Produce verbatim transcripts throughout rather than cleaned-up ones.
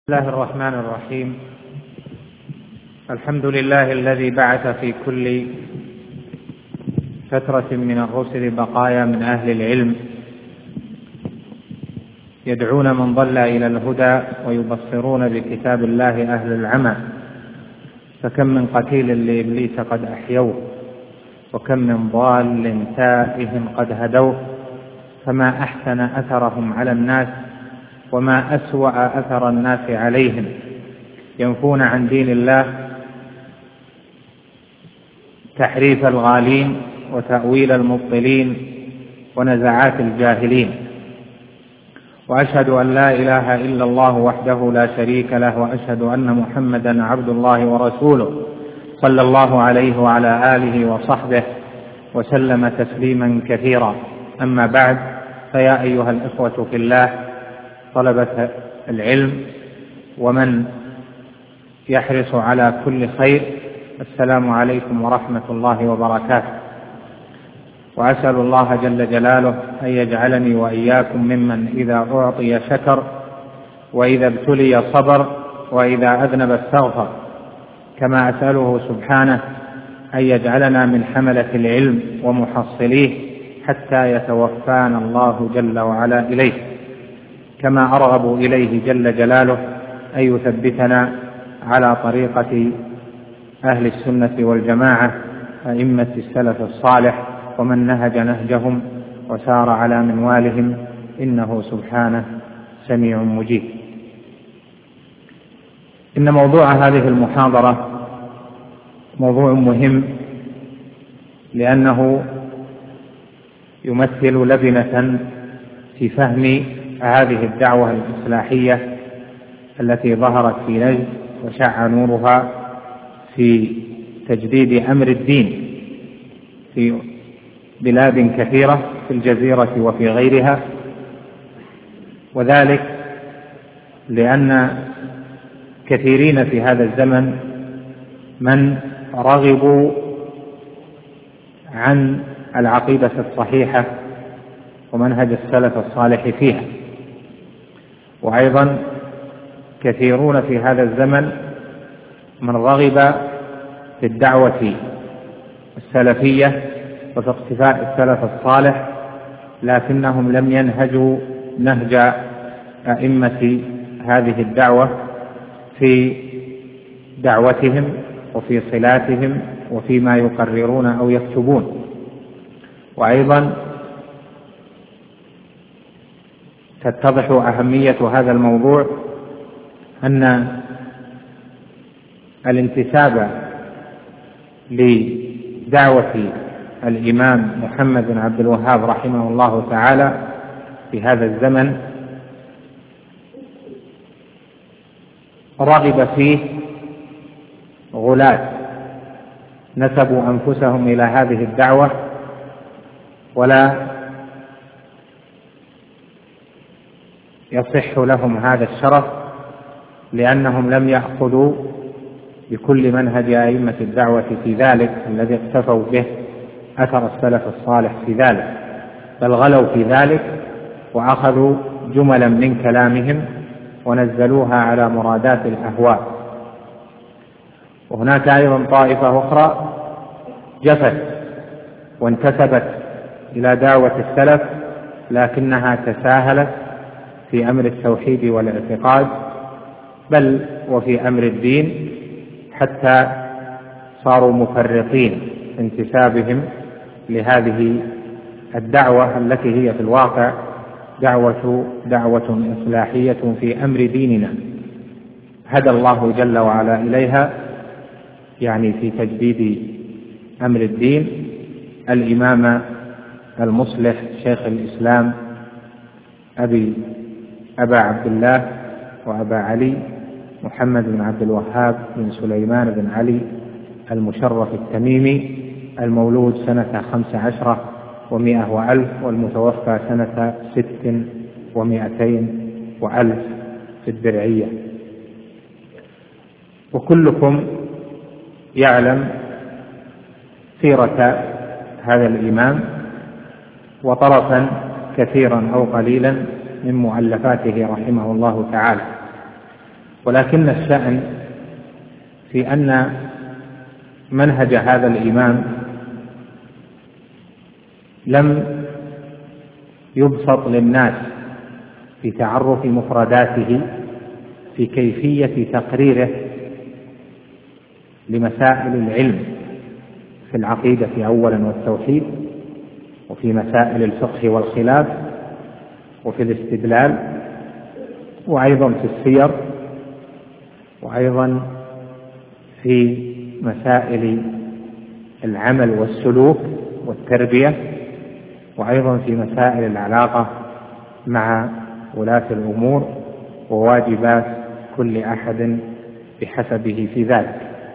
بسم الله الرحمن الرحيم. الحمد لله الذي بعث في كل فترة من الرسل بقايا من أهل العلم يدعون من ضل إلى الهدى ويبصرون بكتاب الله أهل العمى، فكم من قتيل لإبليس قد أحيوه، وكم من ضال تائه قد هدوه، فما أحسن أثرهم على الناس وما أسوأ أثر الناس عليهم، ينفون عن دين الله تحريف الغالين وتأويل المبطلين ونزعات الجاهلين. وأشهد أن لا إله إلا الله وحده لا شريك له، وأشهد أن محمدا عبد الله ورسوله صلى الله عليه وعلى آله وصحبه وسلم تسليما كثيرا. أما بعد، فيا أيها الإخوة في الله طلبة العلم ومن يحرص على كل خير، السلام عليكم ورحمة الله وبركاته. وأسأل الله جل جلاله أن يجعلني وإياكم ممن إذا أعطي شكر، وإذا ابتلي صبر، وإذا أذنب استغفر، كما أسأله سبحانه أن يجعلنا من حملة العلم ومحصليه حتى يتوفانا الله جل وعلا إليه، كما أرغب إليه جل جلاله أن يثبتنا على طريقة أهل السنة والجماعة أئمة السلف الصالح ومن نهج نهجهم وسار على منوالهم، إنه سبحانه سميع مجيب. إن موضوع هذه المحاضرة موضوع مهم، لأنه يمثل لبنة في فهم هذه الدعوة الإصلاحية التي ظهرت في نجد وشع نورها في تجديد أمر الدين في بلاد كثيرة في الجزيرة وفي غيرها، وذلك لأن كثيرين في هذا الزمن من رغبوا عن العقيدة الصحيحة ومنهج السلف الصالح فيها، وأيضا كثيرون في هذا الزمن من رغب في الدعوة السلفية وفي اقتفاء السلف الصالح، لكنهم لم ينهجوا نهج أئمة هذه الدعوة في دعوتهم وفي صلاتهم وفيما يقررون أو يكتبون. وأيضا تتضح أهمية هذا الموضوع أن الانتساب لدعوة الإمام محمد بن عبد الوهاب رحمه الله تعالى في هذا الزمن رغب فيه غلاة نسبوا أنفسهم إلى هذه الدعوة، ولا يصح لهم هذا الشرف، لأنهم لم يأخذوا بكل منهج أئمة الدعوة في ذلك الذي اقتفوا به أثر السلف الصالح في ذلك، بل غلوا في ذلك وأخذوا جملا من كلامهم ونزلوها على مرادات الأهواء. وهناك أيضا طائفة أخرى جفت وانتسبت إلى دعوة السلف، لكنها تساهلت في أمر التوحيد والاعتقاد بل وفي أمر الدين، حتى صاروا مفرطين في انتسابهم لهذه الدعوة التي هي في الواقع دعوة دعوة إصلاحية في أمر ديننا هدى الله جل وعلا إليها، يعني في تجديد أمر الدين. الإمام المصلح شيخ الإسلام أبي أبا عبد الله وأبا علي محمد بن عبد الوهاب بن سليمان بن علي المشرف التميمي، المولود سنة خمس عشرة ومائة وألف، والمتوفى سنة ست ومائتين وألف في الدرعية. وكلكم يعلم سيرة هذا الإمام وطرفا كثيرا أو قليلا من مؤلفاته رحمه الله تعالى. ولكن الشأن في أن منهج هذا الإمام لم يبسط للناس في تعرف مفرداته في كيفية تقريره لمسائل العلم في العقيدة أولا والتوحيد، وفي مسائل الفقه والخلاف، وفي الاستدلال، وأيضا في السير، وأيضا في مسائل العمل والسلوك والتربية، وأيضا في مسائل العلاقة مع ولاة الأمور وواجبات كل أحد بحسبه في ذلك.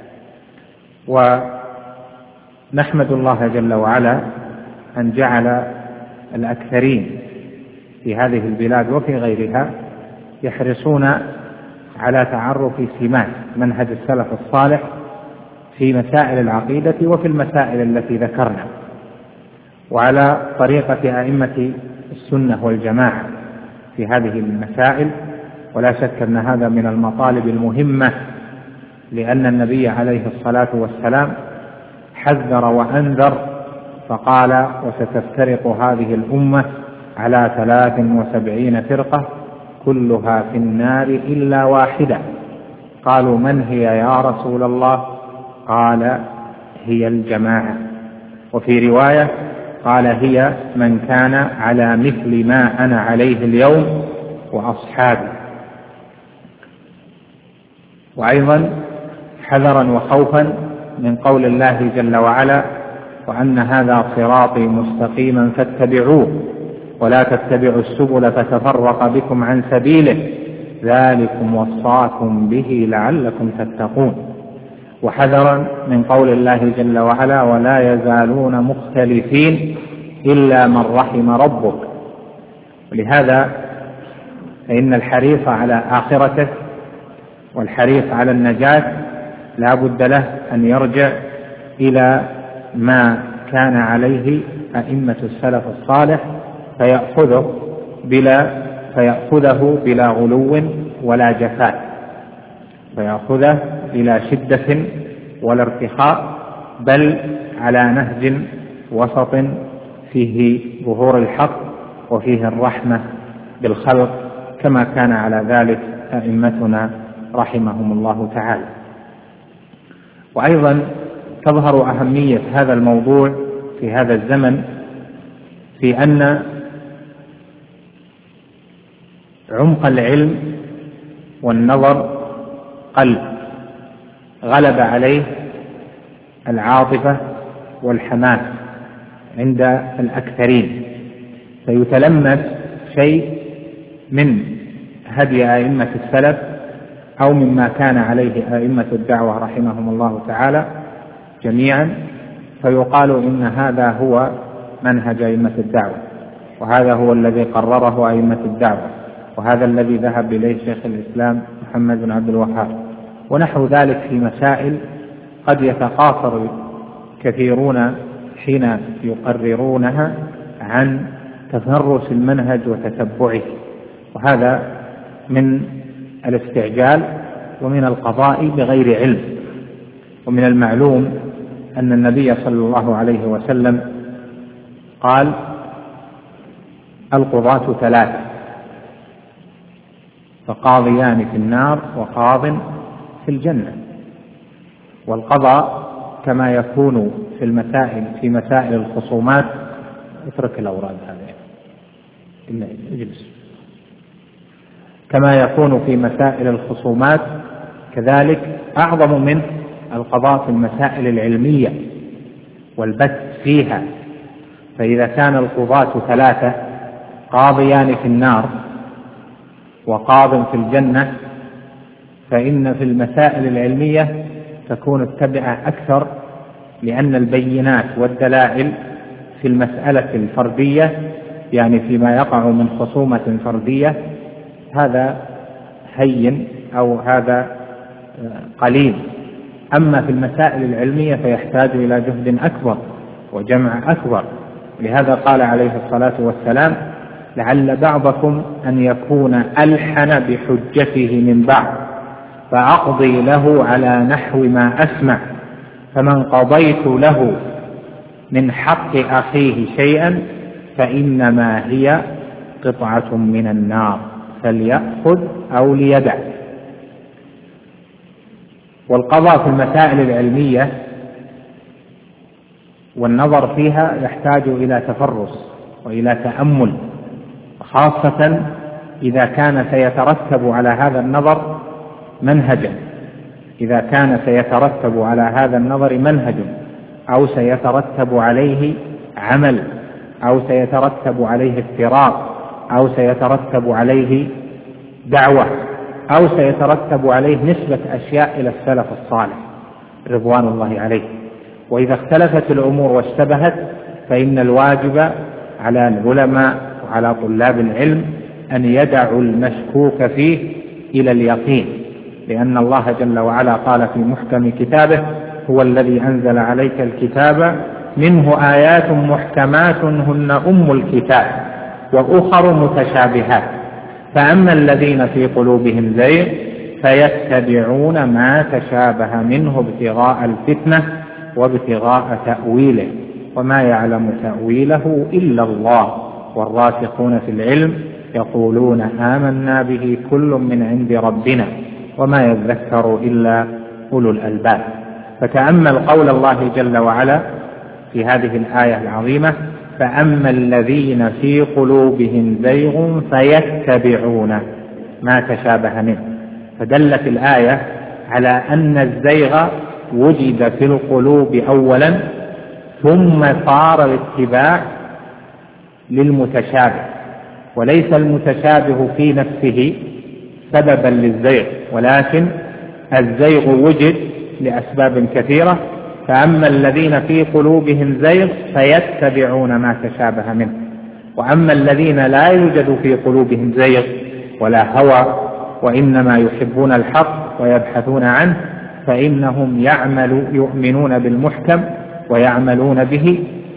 ونحمد الله جل وعلا أن جعل الأكثرين في هذه البلاد وفي غيرها يحرصون على تعرف سمات منهج السلف الصالح في مسائل العقيدة وفي المسائل التي ذكرنا، وعلى طريقة أئمة السنة والجماعة في هذه المسائل. ولا شك أن هذا من المطالب المهمة، لأن النبي عليه الصلاة والسلام حذر وأنذر فقال: وستفترق هذه الأمة على ثلاث وسبعين فرقة كلها في النار إلا واحدة. قالوا: من هي يا رسول الله؟ قال: هي الجماعة. وفي رواية قال: هي من كان على مثل ما أنا عليه اليوم وأصحابي. وأيضا حذرا وخوفا من قول الله جل وعلا: وأن هذا صراطي مستقيما فاتبعوه ولا تتبعوا السبل فتفرق بكم عن سبيله ذلكم وصاكم به لعلكم تتقون. وحذرا من قول الله جل وعلا: ولا يزالون مختلفين إلا من رحم ربك. ولهذا فإن الحريص على آخرته والحريص على النجاة لا بد له أن يرجع إلى ما كان عليه أئمة السلف الصالح فيأخذه بلا فيأخذه بلا غلو ولا جفاء، فيأخذه بلا شدة ولا ارتخاء، بل على نهج وسط فيه ظهور الحق وفيه الرحمة بالخلق، كما كان على ذلك أئمتنا رحمهم الله تعالى. وأيضا تظهر أهمية هذا الموضوع في هذا الزمن في أن عمق العلم والنظر قل، غلب عليه العاطفة والحماس عند الأكثرين، فيتلمس شيء من هدي أئمة السلف أو مما كان عليه أئمة الدعوة رحمهم الله تعالى جميعا، فيقال إن هذا هو منهج أئمة الدعوة، وهذا هو الذي قرره أئمة الدعوة، وهذا الذي ذهب إليه شيخ الإسلام محمد بن عبد الوهاب، ونحو ذلك في مسائل قد يتقاصر كثيرون حين يقررونها عن تفرس المنهج وتتبعه، وهذا من الاستعجال ومن القضاء بغير علم. ومن المعلوم أن النبي صلى الله عليه وسلم قال: القضاة ثلاثة، فقاضيان في النار وقاض في الجنة. والقضاء كما يكون في المسائل في مسائل الخصومات، اترك الأوراد هذه اجلس، كما يكون في مسائل الخصومات كذلك أعظم من القضاء في المسائل العلمية والبث فيها. فإذا كان القضاة ثلاثة، قاضيان في النار وقاض في الجنة، فإن في المسائل العلمية تكون التبعة أكثر، لأن البينات والدلائل في المسألة الفردية، يعني فيما يقع من خصومة فردية، هذا هين أو هذا قليل. أما في المسائل العلمية فيحتاج إلى جهد أكبر وجمع أكبر. لهذا قال عليه الصلاة والسلام: لعل بعضكم أن يكون ألحن بحجته من بعض، فأقضي له على نحو ما أسمع، فمن قضيت له من حق أخيه شيئا فإنما هي قطعة من النار فليأخذ أو ليدع. والقضاء في المسائل العلمية والنظر فيها يحتاج إلى تفرس وإلى تأمل، خاصة إذا كان سيترتب على هذا النظر منهجا إذا كان سيترتب على هذا النظر منهج أو سيترتب عليه عمل أو سيترتب عليه افتراق أو سيترتب عليه دعوة أو سيترتب عليه نسبة أشياء إلى السلف الصالح رضوان الله عليه. وإذا اختلفت الأمور واشتبهت فإن الواجب على العلماء وعلى طلاب العلم أن يدعوا المشكوك فيه إلى اليقين، لأن الله جل وعلا قال في محكم كتابه: هو الذي أنزل عليك الكتاب منه آيات محكمات هن أم الكتاب وأخر متشابهات، فأما الذين في قلوبهم زيغ فيتبعون ما تشابه منه ابتغاء الفتنة وابتغاء تأويله وما يعلم تأويله إلا الله والراسخون في العلم يقولون آمنا به كل من عند ربنا وما يذكر إلا أولو الألباب. فتأمل قول الله جل وعلا في هذه الآية العظيمة: فأما الذين في قلوبهم زيغ فيتبعون ما تشابه منه. فدلت الآية على أن الزيغ وجد في القلوب أولا ثم صار الاتباع للمتشابه، وليس المتشابه في نفسه سببا للزيغ، ولكن الزيغ وجد لأسباب كثيرة. فأما الذين في قلوبهم زيغ فيتبعون ما تشابه منه، وأما الذين لا يوجد في قلوبهم زيغ ولا هوى وإنما يحبون الحق ويبحثون عنه فإنهم يعمل يؤمنون بالمحكم ويعملون به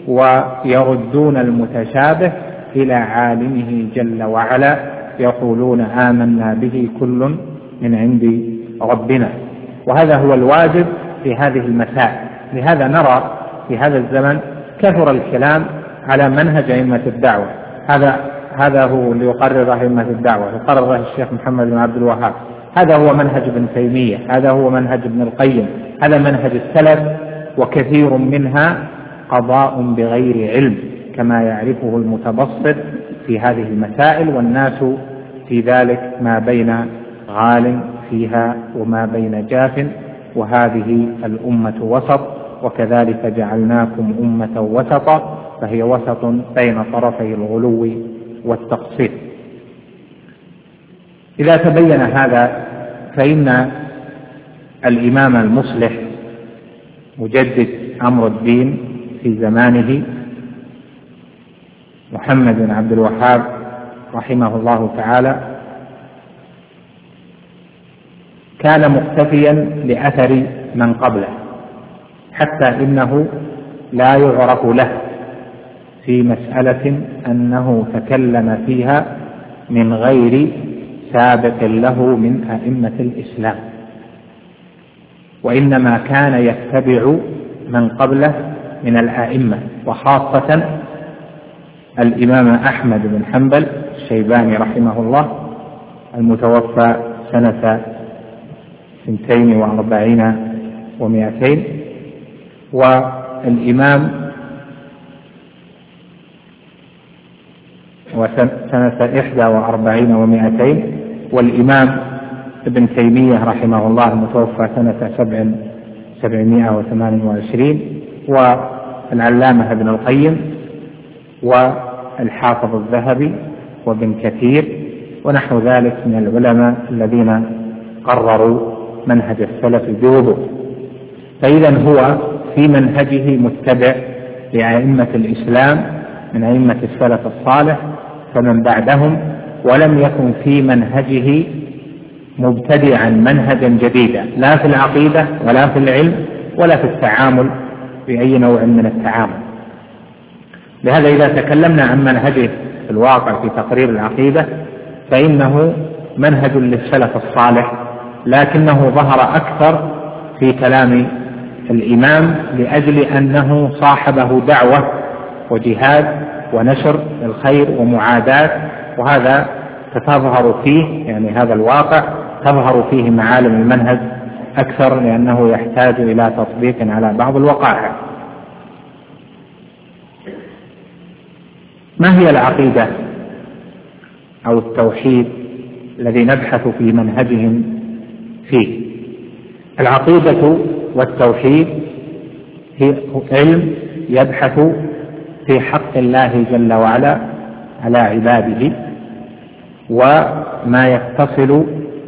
ويردون المتشابه إلى عالمه جل وعلا، يقولون آمنا به كل من عند ربنا. وهذا هو الواجب في هذه المسائل. لهذا نرى في هذا الزمن كثر الكلام على منهج أئمة الدعوة. هذا هذا هو اللي يقرر أئمة الدعوة، يقرره الشيخ محمد بن عبد الوهاب، هذا هو منهج ابن تيمية، هذا هو منهج ابن القيم، هذا منهج السلف، وكثير منها قضاء بغير علم كما يعرفه المتبسط في هذه المسائل، والناس في ذلك ما بين غال فيها وما بين جاف، وهذه الأمة وسط، وكذلك جعلناكم أمة وسطا، فهي وسط بين طرفي الغلو والتقصير. إذا تبين هذا فإن الإمام المصلح مجدد أمر الدين في زمانه محمد بن عبد الوهاب رحمه الله تعالى كان مقتفيا لأثر من قبله، حتى إنه لا يعرف له في مسألة أنه تكلم فيها من غير سابق له من أئمة الإسلام، وإنما كان يتبع من قبله من الأئمة، وخاصة الإمام أحمد بن حنبل الشيباني رحمه الله المتوفى سنة اثنتين وأربعين ومائتين، والإمام وسنة إحدى وأربعين ومائتين، والإمام ابن تيمية رحمه الله المتوفى سنة سبع سبعمائة وثمان وعشرين، والعلامة ابن القيم والحافظ الذهبي وابن كثير ونحو ذلك من العلماء الذين قرروا منهج السلف بوضوح. فإذا هو في منهجه متبع لأئمة الإسلام من أئمة السلف الصالح فمن بعدهم، ولم يكن في منهجه مبتدعا منهجا جديدا لا في العقيدة ولا في العلم ولا في التعامل بأي نوع من التعامل. لهذا إذا تكلمنا عن منهجه في الواقع في تقرير العقيدة فإنه منهج للسلف الصالح لكنه ظهر أكثر في كلام الإمام لأجل أنه صاحبه دعوة وجهاد ونشر الخير ومعاداة، وهذا تظهر فيه يعني هذا الواقع تظهر فيه معالم المنهج أكثر، لأنه يحتاج إلى تطبيق على بعض الوقائع. ما هي العقيدة أو التوحيد الذي نبحث في منهجهم فيه؟ العقيدة والتوحيد هي علم يبحث في حق الله جل وعلا على عباده، وما يتصل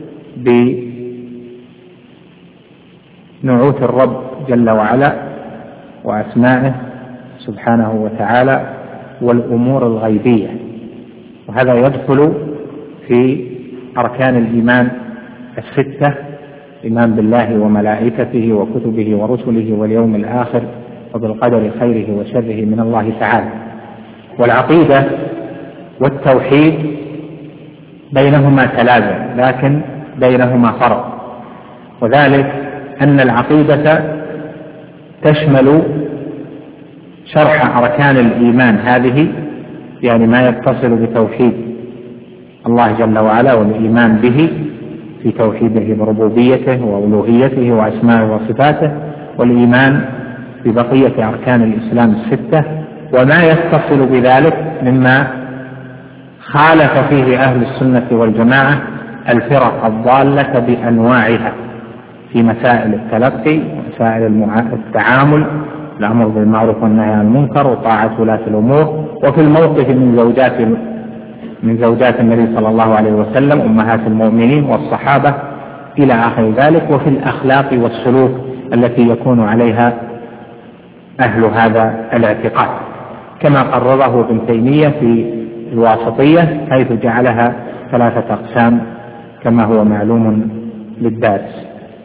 بنعوت الرب جل وعلا وأسمائه سبحانه وتعالى والأمور الغيبية، وهذا يدخل في أركان الإيمان الستة: الإيمان بالله وملائكته وكتبه ورسله واليوم الآخر وبالقدر خيره وشره من الله تعالى. والعقيدة والتوحيد بينهما تلازم، لكن بينهما فرق، وذلك أن العقيدة تشمل شرح أركان الإيمان هذه، يعني ما يتصل بتوحيد الله جل وعلا والإيمان به في توحيده بربوبيته وألوهيته وأسمائه وصفاته، والإيمان ببقية أركان الإسلام الستة، وما يتصل بذلك مما خالف فيه أهل السنة والجماعة الفرق الضالة بأنواعها في مسائل التلقي ومسائل التعامل، الأمر بالمعروف والنهي عن المنكر وطاعة ولاة الأمور، وفي الموقف من زوجات من زوجات النبي صلى الله عليه وسلم أمهات المؤمنين والصحابة إلى آخر ذلك، وفي الأخلاق والسلوك التي يكون عليها أهل هذا الاعتقاد، كما قرره ابن تيمية في الواسطية حيث جعلها ثلاثة أقسام كما هو معلوم للدارس.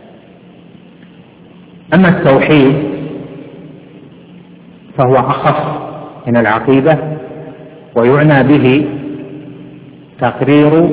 أما التوحيد فهو أخص من العقيدة، ويعنى به تقرير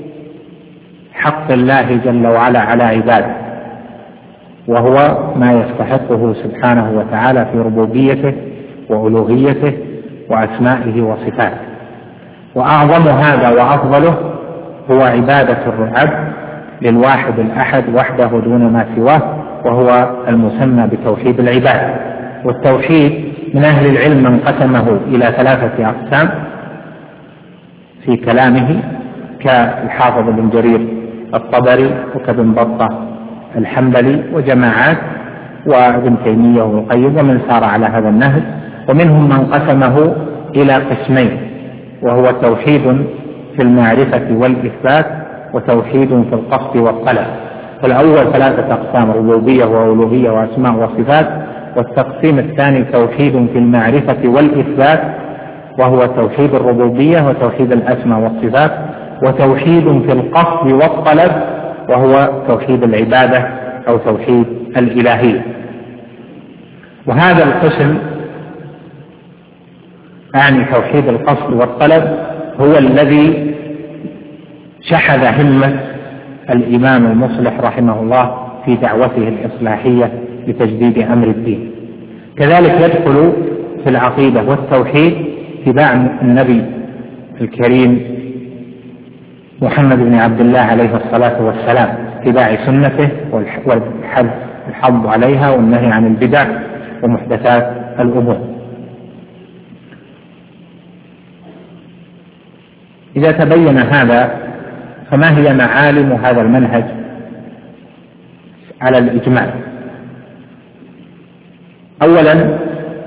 حق الله جل وعلا على عباده، وهو ما يستحقه سبحانه وتعالى في ربوبيته وألوهيته وأسمائه وصفاته. وأعظم هذا وأفضله هو عبادة العبد للواحد الأحد وحده دون ما سواه، وهو المسمى بتوحيد العبادة. والتوحيد من أهل العلم من قسمه إلى ثلاثة أقسام في كلامه، كالحافظ بن جرير الطبري وكابن بطة الحنبلي وجماعات وابن تيمية والقيم ومن سار على هذا النهج. ومنهم من قسمه إلى قسمين، وهو توحيد في المعرفة والإثبات وتوحيد في القصد والطلب. فالأول ثلاثة أقسام: ربوبية وألوهية وأسماء وصفات. والتقسيم الثاني توحيد في المعرفة والإثبات، وهو توحيد الربوبية وتوحيد الأسماء والصفات. وتوحيد في القصد والطلب، وهو توحيد العبادة أو توحيد الإلهية. وهذا القسم يعني توحيد القصد والطلب هو الذي شحذ همة الإمام المصلح رحمه الله في دعوته الإصلاحية لتجديد أمر الدين. كذلك يدخل في العقيدة والتوحيد اتباع النبي الكريم محمد بن عبد الله عليه الصلاة والسلام، اتباع سنته والحض عليها والنهي عن البدع ومحدثات الأمور. إذا تبين هذا فما هي معالم هذا المنهج على الإجمال؟ أولا،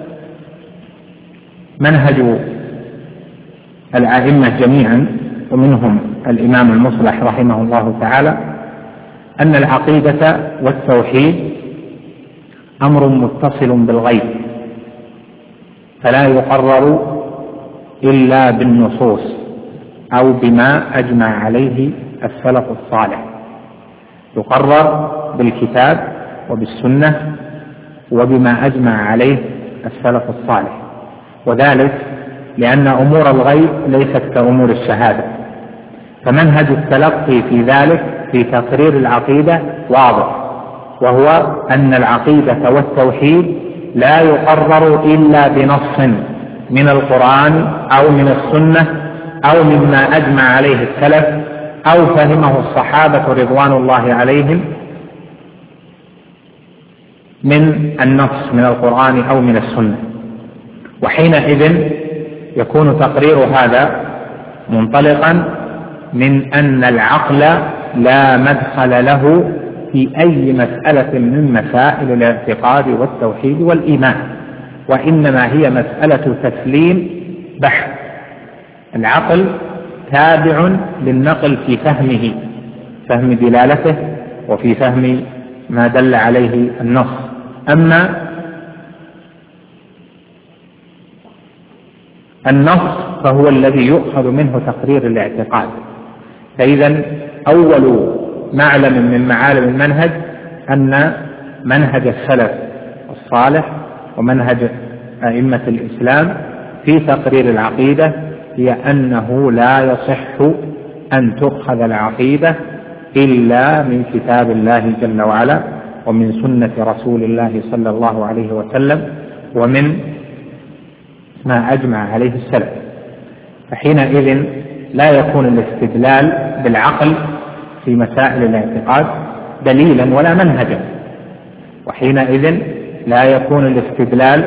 منهج الأئمة جميعا ومنهم الإمام المصلح رحمه الله تعالى أن العقيدة والتوحيد أمر متصل بالغيب، فلا يقرر إلا بالنصوص أو بما أجمع عليه السلف الصالح، يقرر بالكتاب وبالسنة وبما أجمع عليه السلف الصالح، وذلك لأن أمور الغيب ليست كأمور الشهادة، فمنهج التلقي في ذلك في تقرير العقيدة واضح، وهو أن العقيدة والتوحيد لا يقرر إلا بنص من القرآن أو من السنة أو مما أجمع عليه السلف أو فهمه الصحابة رضوان الله عليهم من النص من القرآن أو من السنة. وحينئذ يكون تقرير هذا منطلقا من أن العقل لا مدخل له في أي مسألة من مسائل الاعتقاد والتوحيد والإيمان، وإنما هي مسألة تسليم بحث. العقل تابع للنقل في فهمه، فهم دلالته وفي فهم ما دل عليه النص. أما النص فهو الذي يؤخذ منه تقرير الاعتقاد. فإذا أول معلم من معالم المنهج أن منهج السلف الصالح ومنهج أئمة الإسلام في تقرير العقيدة هي أنه لا يصح أن تؤخذ العقيدة إلا من كتاب الله جل وعلا ومن سنة رسول الله صلى الله عليه وسلم ومن ما أجمع عليه السلف. فحينئذ لا يكون الاستدلال بالعقل في مسائل الاعتقاد دليلا ولا منهجا، وحينئذ لا يكون الاستدلال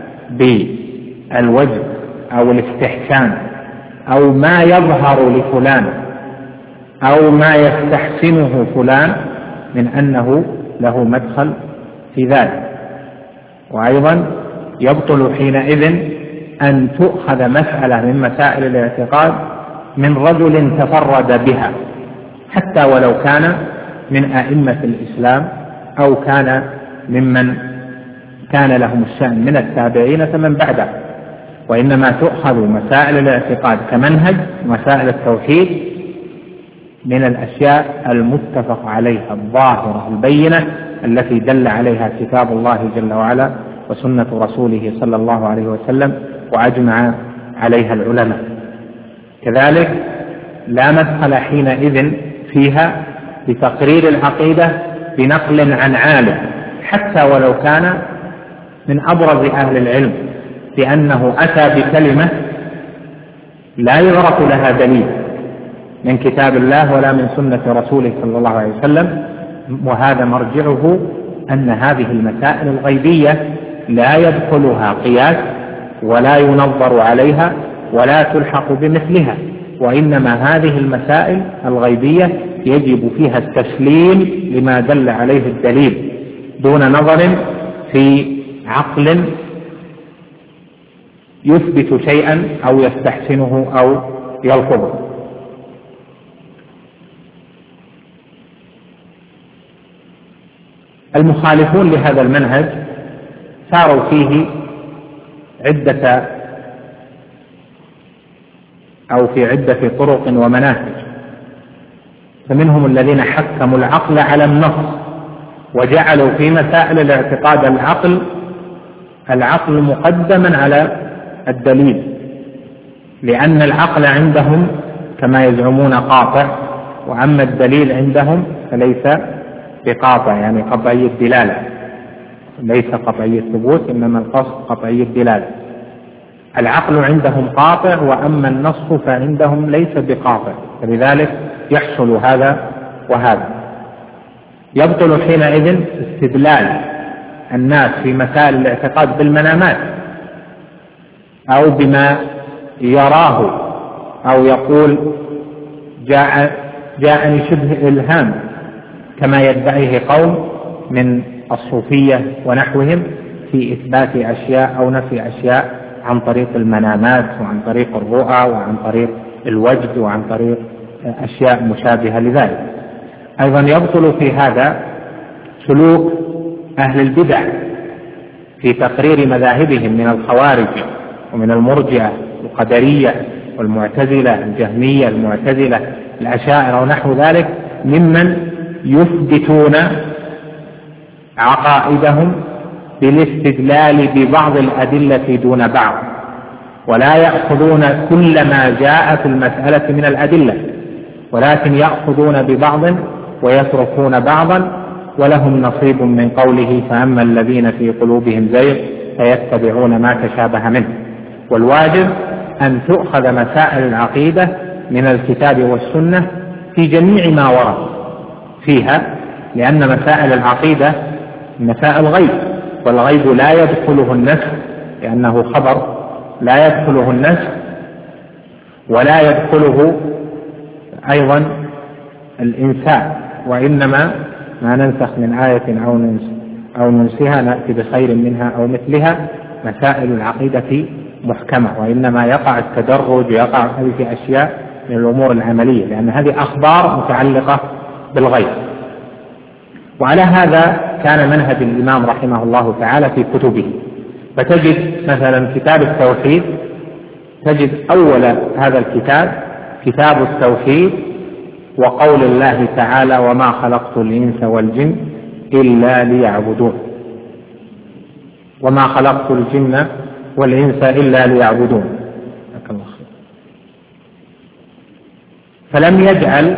بالوجه أو الاستحسان أو ما يظهر لفلان أو ما يستحسنه فلان من أنه له مدخل في ذلك. وأيضا يبطل حينئذ أن تؤخذ مسألة من مسائل الاعتقاد من رجل تفرد بها حتى ولو كان من أئمة الإسلام أو كان ممن كان لهم الشأن من التابعين فمن بعده، وإنما تؤخذ مسائل الاعتقاد كمنهج مسائل التوحيد من الأشياء المتفق عليها الظاهرة البينة التي دل عليها كتاب الله جل وعلا وسنة رسوله صلى الله عليه وسلم وأجمع عليها العلماء. كذلك لا مدخل حينئذ فيها بتقرير العقيدة بنقل عن عالم حتى ولو كان من أبرز أهل العلم، لأنه أتى بكلمة لا يعرف لها دليل من كتاب الله ولا من سنة رسوله صلى الله عليه وسلم، وهذا مرجعه أن هذه المسائل الغيبية لا يدخلها قياس ولا ينظر عليها ولا تلحق بمثلها، وإنما هذه المسائل الغيبية يجب فيها التسليم لما دل عليه الدليل دون نظر في عقل يثبت شيئا أو يستحسنه أو يرفضه. المخالفون لهذا المنهج ساروا فيه عدة أو في عدة طرق ومناهج، فمنهم الذين حكموا العقل على النص وجعلوا في مسائل الاعتقاد العقل العقل مقدما على الدليل، لأن العقل عندهم كما يزعمون قاطع، وأما الدليل عندهم فليس بقاطع، يعني قطعي الدلالة، ليس قطعي الثبوت إنما القصد قطعي الدلالة. العقل عندهم قاطع وأما النص فعندهم ليس بقاطع، فلذلك يحصل هذا وهذا. يبطل حينئذ استدلال الناس في مسائل الاعتقاد بالمنامات أو بما يراه أو يقول جاء جاءني شبه إلهام كما يدعيه قوم من الصوفية ونحوهم في إثبات أشياء أو نفي أشياء عن طريق المنامات وعن طريق الرؤى وعن طريق الوجد وعن طريق أشياء مشابهة لذلك. أيضا يبطل في هذا سلوك أهل البدع في تقرير مذاهبهم من الخوارج ومن المرجئة القدرية والمعتزلة الجهمية المعتزلة الأشاعرة ونحو ذلك، ممن يثبتون عقائدهم بالاستدلال ببعض الأدلة دون بعض، ولا يأخذون كل ما جاء في المسألة من الأدلة، ولكن يأخذون ببعض ويتركون بعضا، ولهم نصيب من قوله فأما الذين في قلوبهم زيغ فيتبعون ما تشابه منه. والواجب أن تؤخذ مسائل العقيدة من الكتاب والسنة في جميع ما ورد فيها، لأن مسائل العقيدة مسائل غيب، والغيب لا يدخله النسخ لأنه خبر، لا يدخله النسخ ولا يدخله أيضا الإنسان، وإنما ما ننسخ من آية أو ننسها نأتي بخير منها أو مثلها. مسائل العقيدة محكمة، وإنما يقع التدرج ويقع هذه أشياء من الأمور العملية، لأن هذه أخبار متعلقة بالغيب. وعلى هذا كان منهج الإمام رحمه الله تعالى في كتبه، فتجد مثلا كتاب التوحيد، تجد أول هذا الكتاب كتاب التوحيد وقول الله تعالى وما خلقت الإنس والجن إلا ليعبدون، وما خلقت الجن والإنس إلا ليعبدون. فلم يجعل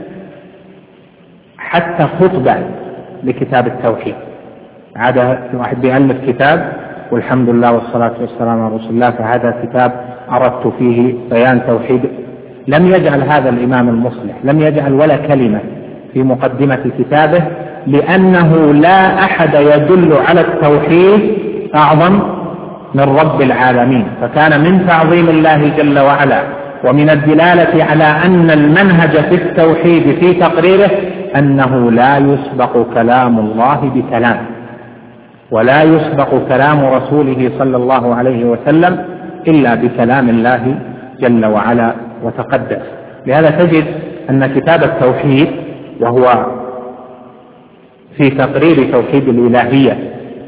حتى خطبة لكتاب التوحيد. عادة واحد بيألف كتاب والحمد لله والصلاة والسلام على رسول الله فهذا كتاب أردت فيه بيان توحيد. لم يجعل هذا الإمام المصلح، لم يجعل ولا كلمة في مقدمة كتابه، لأنه لا أحد يدل على التوحيد أعظم من رب العالمين. فكان من تعظيم الله جل وعلا ومن الدلالة على أن المنهج في التوحيد في تقريره أنه لا يسبق كلام الله بكلام، ولا يسبق كلام رسوله صلى الله عليه وسلم إلا بكلام الله جل وعلا وتقدس. لهذا تجد أن كتاب التوحيد وهو في تقرير توحيد الإلهية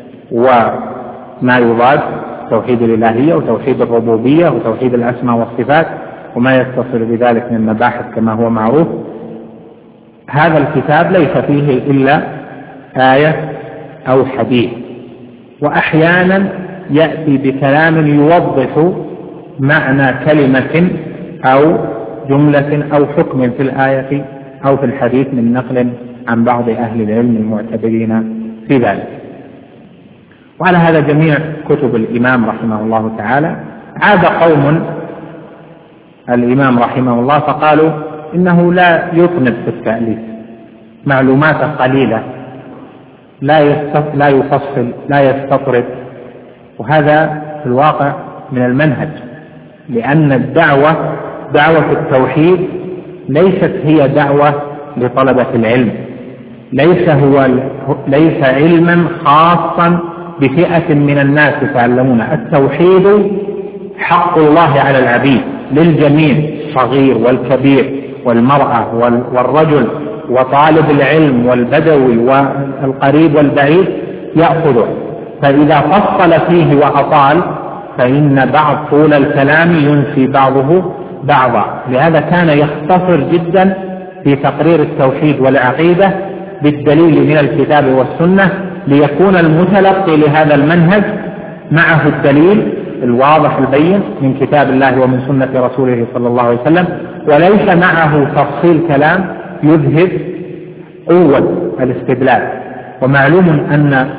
وما يضاد توحيد الإلهية وتوحيد الربوبية وتوحيد الأسماء والصفات وما يتصل بذلك من مباحث كما هو معروف، هذا الكتاب ليس فيه إلا آية أو حديث، وأحيانا يأتي بكلام يوضح معنى كلمة أو جملة أو حكم في الآية أو في الحديث من نقل عن بعض أهل العلم المعتبرين في ذلك. وعلى هذا جميع كتب الإمام رحمه الله تعالى. عاد قوم الإمام رحمه الله فقالوا إنه لا يطنب في التأليف، معلوماته قليلة، لا لا يفصل لا يستطرد، وهذا في الواقع من المنهج، لأن الدعوة دعوة التوحيد ليست هي دعوة لطلبة العلم، ليس هو ليس علما خاصا بفئة من الناس يتعلمون. التوحيد حق الله على العبيد للجميع، الصغير والكبير والمرأة والرجل وطالب العلم والبدوي والقريب والبعيد يأخذه. فإذا فصل فيه وأطال فإن بعض طول الكلام ينسي بعضه بعضا. لهذا كان يختصر جدا في تقرير التوحيد والعقيدة بالدليل من الكتاب والسنة، ليكون المتلقي لهذا المنهج معه الدليل الواضح البين من كتاب الله ومن سنة رسوله صلى الله عليه وسلم، وليس معه تفصيل كلام يذهب قوة الاستدلال. ومعلوم أن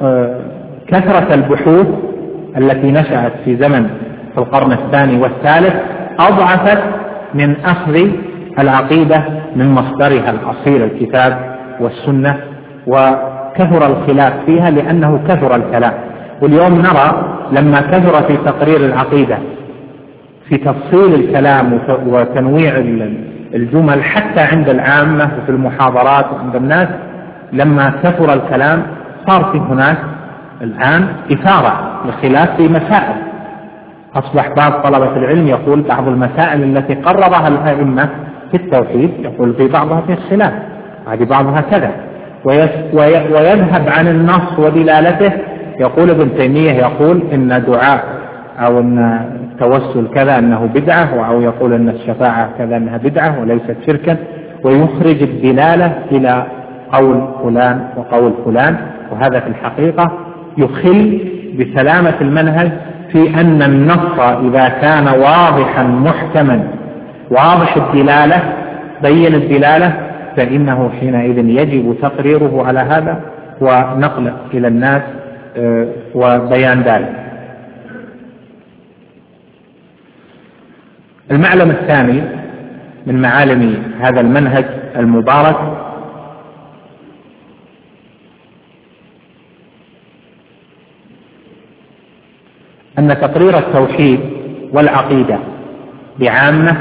كثرة البحوث التي نشأت في زمن في القرن الثاني والثالث أضعفت من أخذ العقيدة من مصدرها الأصيل الكتاب والسنة، وكثر الخلاف فيها لأنه كثر الكلام. واليوم نرى لما كثر في تقرير العقيدة في تفصيل الكلام وتنويع الجمل حتى عند العامة وفي المحاضرات عند الناس، لما كثر الكلام صار في هناك الآن إثارة لخلاف في مسائل. أصبح بعض طلبة العلم يقول بعض المسائل التي قررها الأئمة في التوحيد يقول في بعضها في الخلاف، هذه بعضها كذا، ويذهب عن النص ودلالته. يقول ابن تيمية يقول إن دعاء أو إن التوسل كذا أنه بدعة، أو يقول إن الشفاعة كذا أنها بدعة وليست شركا، ويخرج الدلالة إلى قول فلان وقول فلان. وهذا في الحقيقة يخل بسلامة المنهج في أن النص إذا كان واضحا محكما واضح الدلالة بين الدلالة فإنه حينئذ يجب تقريره على هذا ونقله إلى الناس وبيان ذلك. المعلم الثاني من معالم هذا المنهج المبارك أن تقرير التوحيد والعقيدة بعامة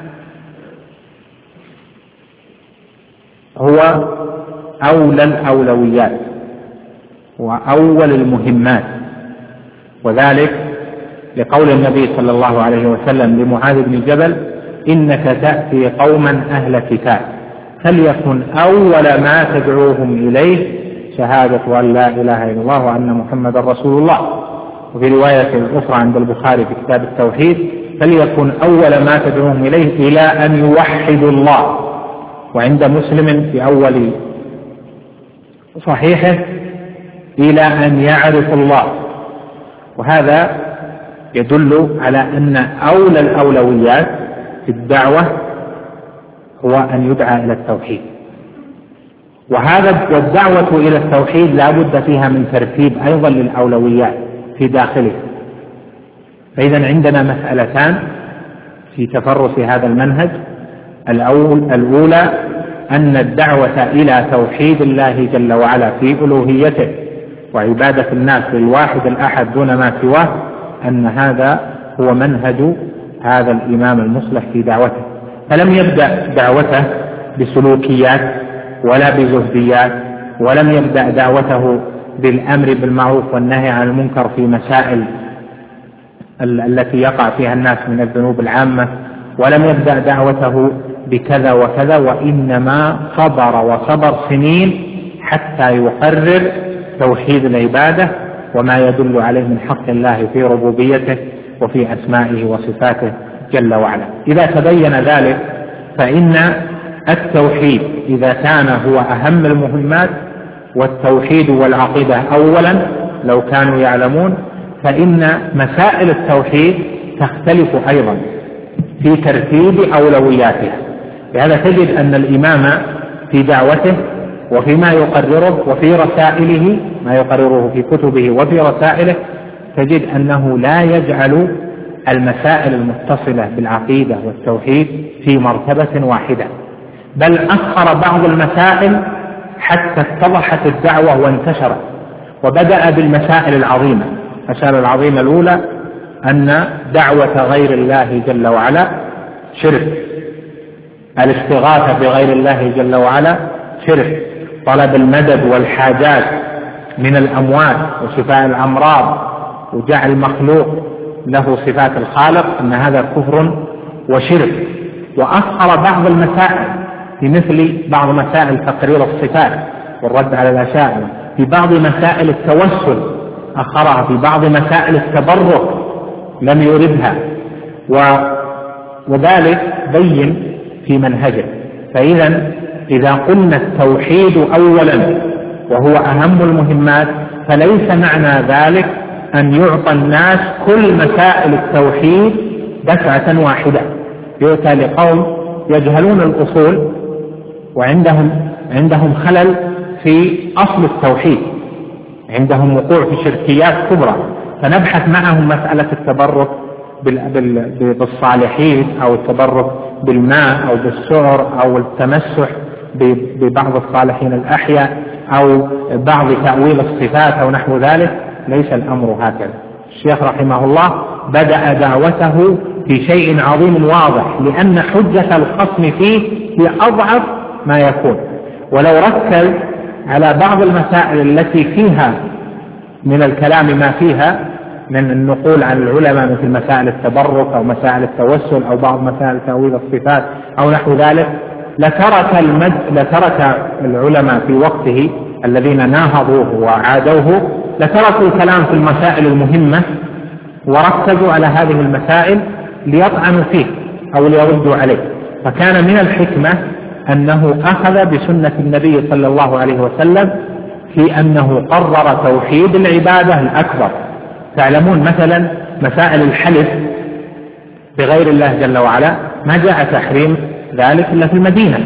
هو أولى الأولويات وأول المهمات، وذلك لقول النبي صلى الله عليه وسلم لمعاذ بن جبل: إنك تأتي قوما أهل كتاب فليكن أول ما تدعوهم إليه شهادة أن لا إله إلا الله وأن محمدا رسول الله. وفي رواية أخرى عند البخاري في كتاب التوحيد: فليكن أول ما تدعوهم إليه إلى أن يوحدوا الله. وعند مسلم في أول صحيحه: إلى أن يعرفوا الله. وهذا يدل على أن أولى الأولويات في الدعوة هو أن يدعى إلى التوحيد، وهذا والدعوة إلى التوحيد لا بد فيها من ترتيب أيضا للأولويات في داخله. فإذا عندنا مسألتان في تفرس هذا المنهج: الأولى أن الدعوة إلى توحيد الله جل وعلا في ألوهيته وعبادة الناس للواحد الأحد دون ما سواه، أن هذا هو منهج هذا الإمام المصلح في دعوته. فلم يبدأ دعوته بسلوكيات ولا بزهديات، ولم يبدأ دعوته بالأمر بالمعروف والنهي عن المنكر في مسائل التي يقع فيها الناس من الذنوب العامة، ولم يبدأ دعوته بكذا وكذا، وإنما صبر وصبر سنين حتى يقرر توحيد العبادة وما يدل عليه من حق الله في ربوبيته وفي أسمائه وصفاته جل وعلا. إذا تبين ذلك فإن التوحيد إذا كان هو أهم المهمات، والتوحيد والعقيدة أولا لو كانوا يعلمون، فإن مسائل التوحيد تختلف أيضا في ترتيب أولوياتها. لهذا تجد أن الإمام في دعوته وفيما يقرره وفي رسائله، ما يقرره في كتبه وفي رسائله، تجد أنه لا يجعل المسائل المتصلة بالعقيدة والتوحيد في مرتبة واحدة، بل أخر بعض المسائل حتى اتضحت الدعوة وانتشرت، وبدأ بالمسائل العظيمة. المسائل العظيمة الأولى أن دعوة غير الله جل وعلا شرك، الاستغاثة بغير الله جل وعلا شرك، طلب المدد والحاجات من الأموات وشفاء الأمراض وجعل المخلوق له صفات الخالق، أن هذا كفر وشرك. وأخر بعض المسائل في مثل بعض مسائل تقرير الصفات والرد على الأشاعرة، في بعض مسائل التوسل أخرها، في بعض مسائل التبرك لم يردها، وذلك بين في منهجه. فإذا إذا قلنا التوحيد أولا وهو أهم المهمات، فليس معنى ذلك أن يعطى الناس كل مسائل التوحيد دفعة واحدة. يؤتى لقوم يجهلون الأصول وعندهم عندهم خلل في أصل التوحيد، عندهم وقوع في شركيات كبرى، فنبحث معهم مسألة التبرك بالصالحين أو التبرك بالماء أو بالسعر أو التمسح ببعض الصالحين الأحياء أو بعض تأويل الصفات أو نحو ذلك. ليس الأمر هكذا. الشيخ رحمه الله بدأ دعوته في شيء عظيم واضح، لأن حجة الخصم فيه هي أضعف ما يكون، ولو ركز على بعض المسائل التي فيها من الكلام ما فيها من النقول عن العلماء مثل مسائل التبرك أو مسائل التوسل أو بعض مسائل تأويل الصفات أو نحو ذلك، لترك المد لترك العلماء في وقته الذين ناهضوه وعادوه لتركوا الكلام في المسائل المهمة وركزوا على هذه المسائل ليطعنوا فيه أو ليردوا عليه. فكان من الحكمة أنه أخذ بسنة النبي صلى الله عليه وسلم في أنه قرر توحيد العبادة الأكبر. تعلمون مثلا مسائل الحلف بغير الله جل وعلا ما جاء تحريم ذلك إلا في المدينة،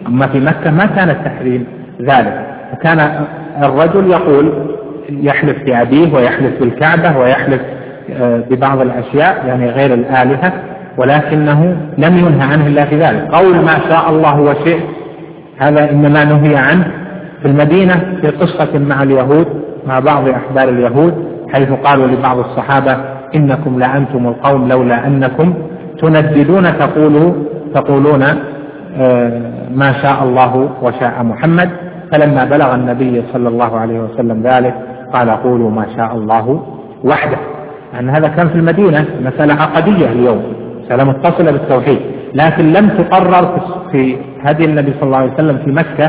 أما في مكة ما كان التحريم ذلك، فكان الرجل يقول يحلف بأبيه ويحلف بالكعبة ويحلف ببعض الأشياء يعني غير الآلهة، ولكنه لم ينهى عنه إلا في ذلك. قول ما شاء الله وشئت هذا إنما نهي عنه في المدينة في قصة مع اليهود، مع بعض أحبار اليهود، حيث قالوا لبعض الصحابة إنكم لأنتم القوم لولا أنكم تنددون تقولوا تقولون ما شاء الله وشاء محمد. فلما بلغ النبي صلى الله عليه وسلم ذلك قال قولوا ما شاء الله وحده. أن هذا كان في المدينة مسألة عقدية اليوم، مسألة متصلة بالتوحيد، لكن لم تقرر في هدي النبي صلى الله عليه وسلم في مكة.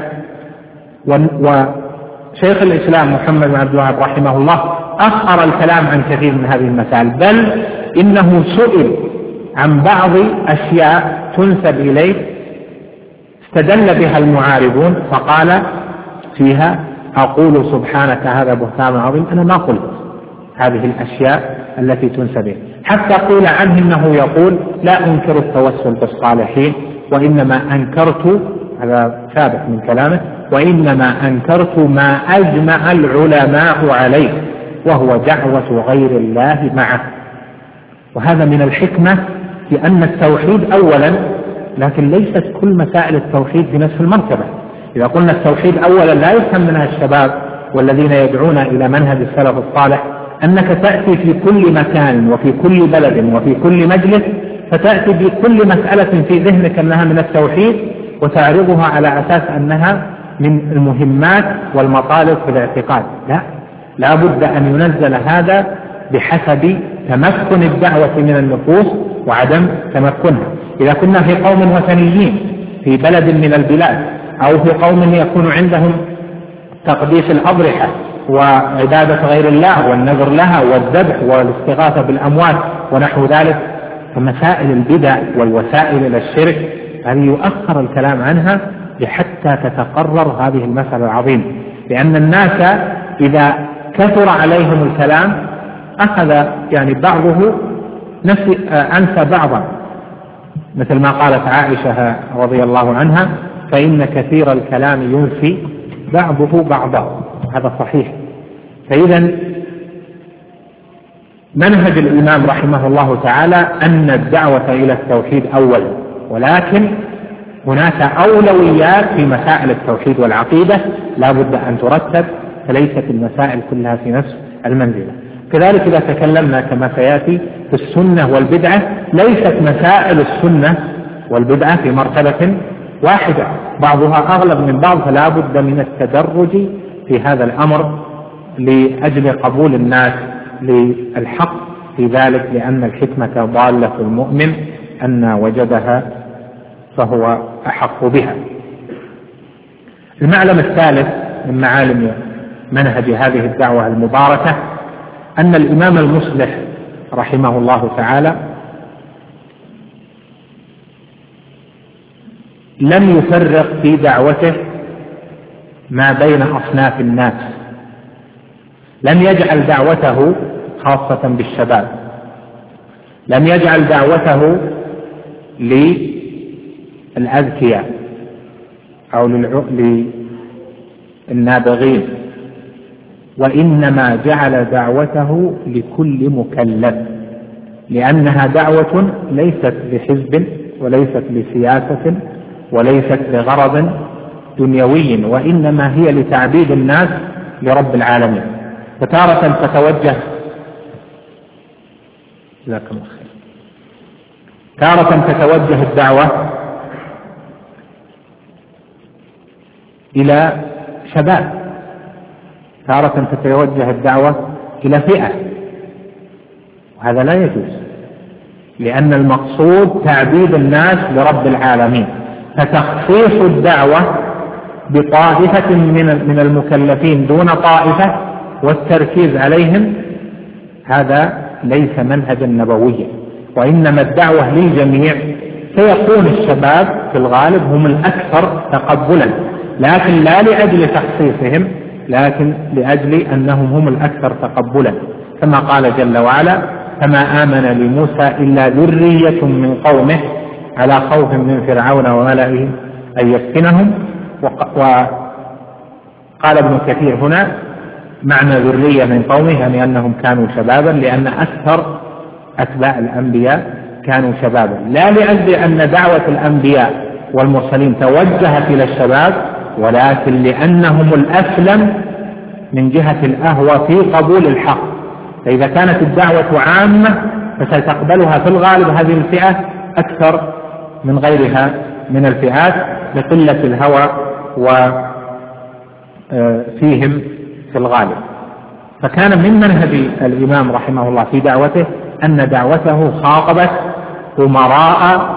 وشيخ الإسلام محمد بن عبد الوهاب رحمه الله أخر الكلام عن كثير من هذه المسائل، بل إنه سئل عن بعض أشياء تنسب إليه استدل بها المعارضون فقال فيها أقول سبحانك هذا بهتان عظيم، أنا ما قلت هذه الأشياء التي تنسب إليه. حتى قيل عنه إنه يقول لا أنكر التوسل بالصالحين، وإنما أنكرت، هذا ثابت من كلامه، وإنما أنكرت ما أجمع العلماء عليه وهو دعوة غير الله معه. وهذا من الحكمة في أن التوحيد أولا، لكن ليست كل مسائل التوحيد في نفس المرتبة. إذا قلنا التوحيد أولا لا يفهم منها الشباب والذين يدعون إلى منهج السلف الصالح أنك تأتي في كل مكان وفي كل بلد وفي كل مجلس فتأتي بكل مسألة في ذهنك أنها من التوحيد وتعرضها على أساس أنها من المهمات والمطالب في الاعتقاد. لا، لا بد أن ينزل هذا بحسب تمكن الدعوة من النفوس وعدم تمكنها. إذا كنا في قوم وثنيين في بلد من البلاد، أو في قوم يكون عندهم تقديس الأضرحة وعبادة غير الله والنذر لها والذبح والاستغاثة بالأموات ونحو ذلك، فمسائل البدع والوسائل إلى الشرك هذه يؤخر الكلام عنها حتى تتقرر هذه المسألة العظيمة. لأن الناس إذا كثر عليهم الكلام أخذ يعني بعضه نفس أنسى بعضا، مثل ما قالت عائشة رضي الله عنها فإن كثير الكلام ينسي بعضه بعضا، هذا صحيح. فإذا منهج الإمام رحمه الله تعالى أن الدعوة إلى التوحيد أولا، ولكن هناك أولويات في مسائل التوحيد والعقيدة لا بد أن ترتب، فليست المسائل كلها في نفس المنزلة. كذلك إذا تكلمنا كما سيأتي في السنة والبدعة، ليست مسائل السنة والبدعة في مرتبة واحدة، بعضها أغلب من بعض، فلا بد من التدرج في هذا الأمر لأجل قبول الناس للحق في ذلك، لأن الحكمة ضالة المؤمن أن وجدها فهو أحق بها. المعلم الثالث من معالم منهج هذه الدعوة المباركة أن الإمام المصلح رحمه الله تعالى لم يفرق في دعوته ما بين أصناف الناس، لم يجعل دعوته خاصة بالشباب، لم يجعل دعوته للأذكياء أو للنابغين، وإنما جعل دعوته لكل مكلف، لأنها دعوة ليست لحزب وليست لسياسة وليست لغرض دنيوي، وإنما هي لتعبيد الناس لرب العالمين. فتارة تتوجه جزاكم الله خير تارة تتوجه الدعوة إلى شباب، تارة تتوجه الدعوة إلى فئة، وهذا لا يجوز، لأن المقصود تعبيد الناس لرب العالمين. فتخصيص الدعوة بطائفة من المكلفين دون طائفة والتركيز عليهم هذا ليس منهجا نبويا، وإنما الدعوة للجميع. سيكون الشباب في الغالب هم الأكثر تقبلا، لكن لا لأجل تخصيصهم، لكن لأجل أنهم هم الأكثر تقبلا، كما قال جل وعلا فما آمن لموسى إلا ذرية من قومه على خوف من فرعون وملئه أن يفتنهم. وقال ابن كثير هنا معنى ذرية من قومه يعني أنهم كانوا شبابا، لأن أكثر أتباع الأنبياء كانوا شبابا، لا لأجل أن دعوة الأنبياء والمرسلين توجهت إلى الشباب، ولكن لأنهم الأسلم من جهة الأهوى في قبول الحق. فإذا كانت الدعوة عامة فستقبلها في الغالب هذه الفئة أكثر من غيرها من الفئات لقلة الهوى وفيهم في الغالب. فكان من منهج الإمام رحمه الله في دعوته أن دعوته خاطبت أمراء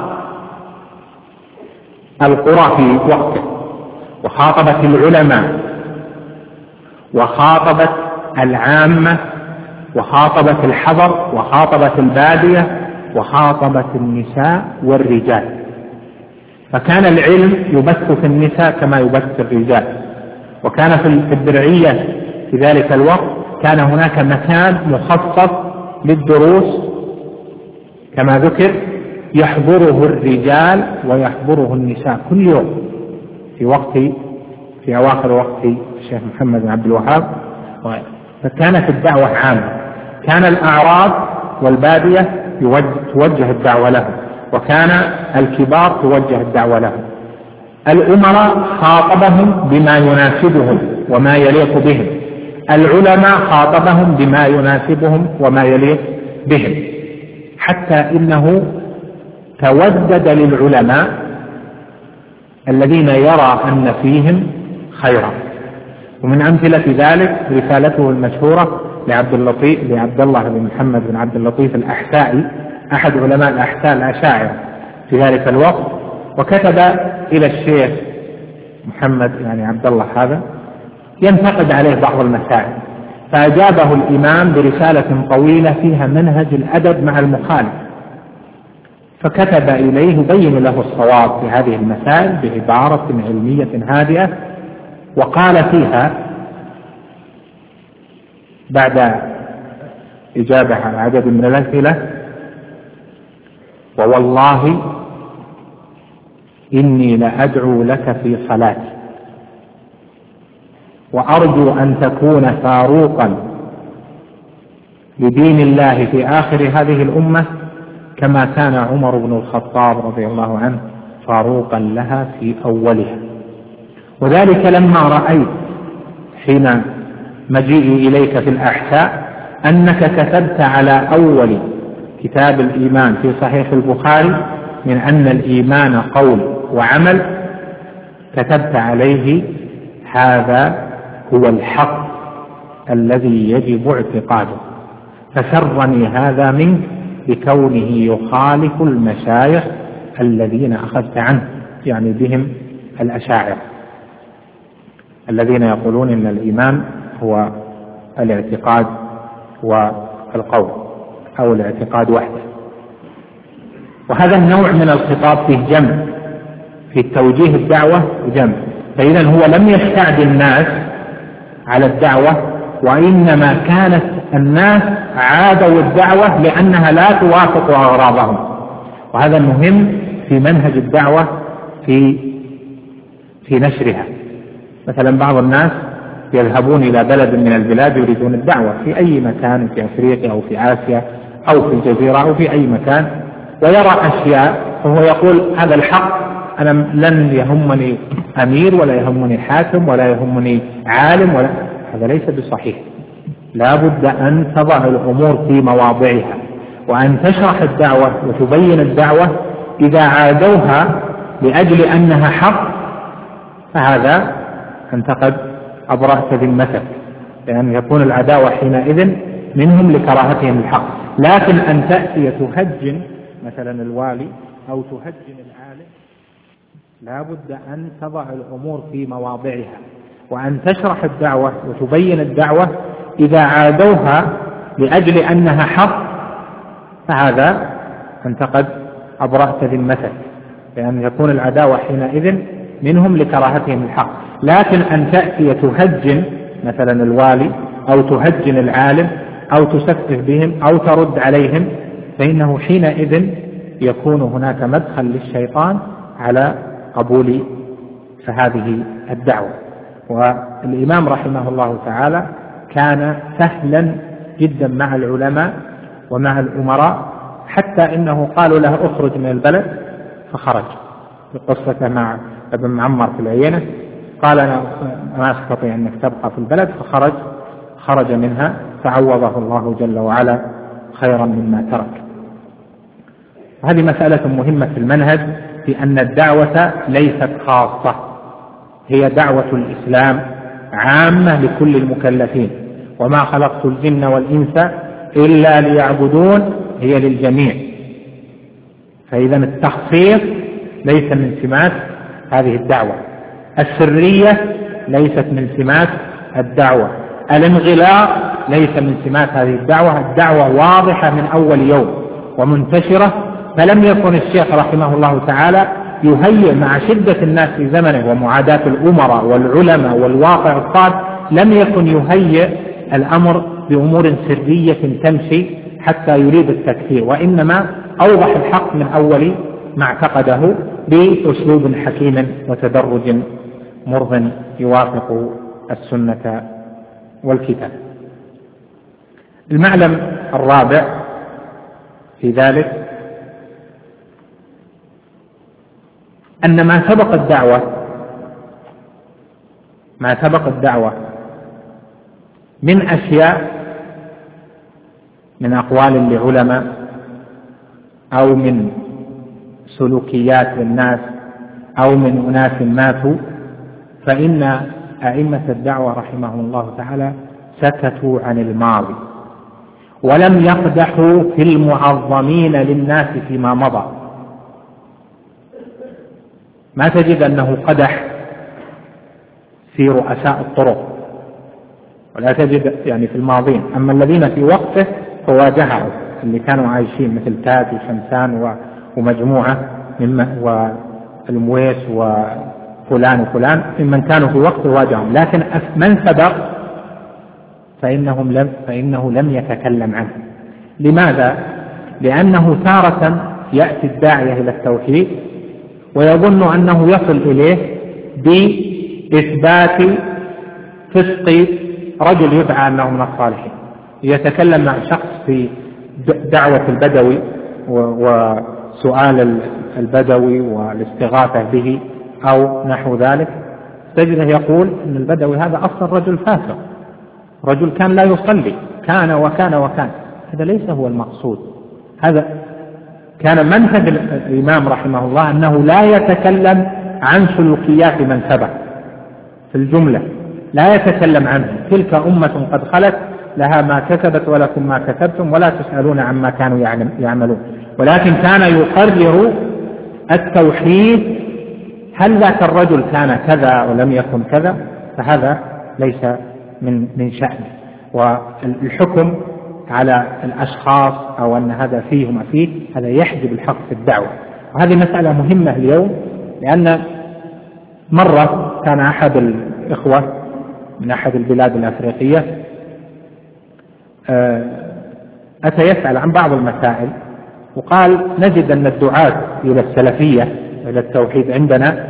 القرى في وقته، وخاطبت العلماء، وخاطبت العامة، وخاطبت الحضر، وخاطبت البادية، وخاطبت النساء والرجال. فكان العلم يبث في النساء كما يبث في الرجال. وكان في الدرعية في ذلك الوقت كان هناك مكان مخصص للدروس كما ذكر، يحضره الرجال ويحضره النساء كل يوم في وقت في أواخر وقت الشيخ محمد بن عبد الوهاب. فكانت الدعوة عامة، كان الأعراب والبادية توجه الدعوة لهم، وكان الكبار توجه الدعوة لهم. الأمراء خاطبهم بما يناسبهم وما يليق بهم، العلماء خاطبهم بما يناسبهم وما يليق بهم، حتى إنه تودد للعلماء الذين يرى أن فيهم خيرا. ومن أمثلة ذلك رسالته المشهورة لعبد اللطيف لعبد الله بن محمد بن عبد اللطيف الأحسائي، أحد علماء الأحساء الأشاعرة في ذلك الوقت، وكتب إلى الشيخ محمد يعني عبد الله هذا ينتقد عليه بعض المسائل، فأجابه الإمام برسالة طويلة فيها منهج الأدب مع المخالف، فكتب إليه يبين له الصواب في هذه المسائل بعبارة علمية هادئة، وقال فيها بعد إجابة على عدد من الأسئلة: ووالله إني لأدعو لك في صلاتي، وأرجو أن تكون فاروقا لدين الله في آخر هذه الأمة كما كان عمر بن الخطاب رضي الله عنه فاروقا لها في أولها. وذلك لما رأيت حين مجيئي إليك في الأحساء أنك كتبت على أول كتاب الإيمان في صحيح البخاري من أن الإيمان قول وعمل، كتبت عليه: هذا هو الحق الذي يجب اعتقاده. فسرني هذا منك بكونه يخالف المشايخ الذين أخذت عنه، يعني بهم الأشاعرة الذين يقولون إن الإيمان هو الاعتقاد والقول أو الاعتقاد وحده. وهذا النوع من الخطاب فيه جمع، في توجيه الدعوة جمع. فإذا هو لم يستعد الناس على الدعوة، وإنما كانت الناس عادوا الدعوة لأنها لا توافق أغراضهم. وهذا المهم في منهج الدعوة في في نشرها. مثلا بعض الناس يذهبون إلى بلد من البلاد يريدون الدعوة في أي مكان، في أفريقيا أو في آسيا أو في الجزيرة أو في أي مكان، ويرى أشياء فهو يقول: هذا الحق، أنا لن يهمني أمير ولا يهمني حاكم ولا يهمني عالم ولا. هذا ليس بصحيح. لا بد أن تضع الأمور في مواضعها، وأن تشرح الدعوة وتبين الدعوة. إذا عادوها لأجل أنها حق فهذا أنت قد أبرأت ذمتك، لأن يكون العداوة حينئذ منهم لكراهتهم الحق. لكن أن تأتي تهجن مثلا الوالي أو تهجن العالم، لا بد أن تضع الأمور في مواضعها، وأن تشرح الدعوة وتبين الدعوة. إذا عادوها لأجل أنها حق فهذا أنت قد أبرأت ذمتك، لأن يكون العداوة حينئذ منهم لكراهتهم الحق. لكن أن تأتي تهجن مثلا الوالي أو تهجن العالم أو تسفه بهم أو ترد عليهم، فإنه حينئذ يكون هناك مدخل للشيطان على قبول فهذه الدعوة. والإمام رحمه الله تعالى كان سهلا جدا مع العلماء ومع الأمراء، حتى إنه قالوا له اخرج من البلد فخرج. في قصته مع ابن معمر في العينة قال أنا ما أستطيع أنك تبقى في البلد، فخرج خرج منها فعوضه الله جل وعلا خيرا مما ترك. وهذه مسألة مهمة في المنهج، في أن الدعوة ليست خاصة، هي دعوة الإسلام عامة لكل المكلفين. وما خلقت الجن والإنس إلا ليعبدون هي للجميع. فإذا التخصيص ليس من سمات هذه الدعوة، السرية ليست من سمات الدعوة، الانغلاق ليس من سمات هذه الدعوة. الدعوة واضحة من أول يوم ومنتشرة. فلم يكن الشيخ رحمه الله تعالى يهيئ مع شدة الناس في زمنه ومعاداة الأمراء والعلماء والواقع الصاد، لم يكن يهيئ الأمر بأمور سرية تمشي حتى يريد التكفير، وإنما أوضح الحق من أول ما اعتقده بأسلوب حكيم وتدرج مرض يوافق السنة والكتاب. المعلم الرابع في ذلك أن ما سبق الدعوة ما سبق الدعوة من أشياء، من أقوال لعلماء أو من سلوكيات للناس أو من أناس ماتوا، فإن أئمة الدعوة رحمهم الله تعالى سكتوا عن الماضي ولم يقدحوا في المعظمين للناس فيما مضى. ما تجد أنه قدح في رؤساء الطرق، ولا تجد يعني في الماضين. أما الذين في وقته فواجهوا، اللي كانوا عايشين مثل تاج وشمسان ومجموعة مما والمويس وفلان وفلان ممن كانوا في وقته واجههم. لكن من سبق فإنهم لم فإنه لم يتكلم عنه. لماذا؟ لأنه تارة يأتي الداعية إلى التوحيد ويظن أنه يصل إليه بإثبات فسق رجل يدعى أنه من الصالحين. يتكلم مع شخص في دعوة البدوي وسؤال البدوي والاستغاثة به أو نحو ذلك، تجده يقول أن البدوي هذا أصلا رجل فاسق، رجل كان لا يصلي، كان وكان وكان. هذا ليس هو المقصود. هذا كان منهج الإمام رحمه الله أنه لا يتكلم عن سلوكيات من سبق في الجملة، لا يتكلم عنه. تلك أمة قد خلت لها ما كسبت ولكم ما كسبتم ولا تسألون عما كانوا يعملون. ولكن كان يقرر التوحيد. هل ذاك الرجل كان كذا ولم يكن كذا؟ فهذا ليس من من شأنه. والحكم على الأشخاص أو أن هذا فيه وما فيه، هذا يحجب الحق في الدعوة. وهذه مسألة مهمة اليوم، لأن مرة كان أحد الإخوة من أحد البلاد الأفريقية أتى يسأل عن بعض المسائل، وقال نجد أن الدعاة إلى السلفية إلى التوحيد عندنا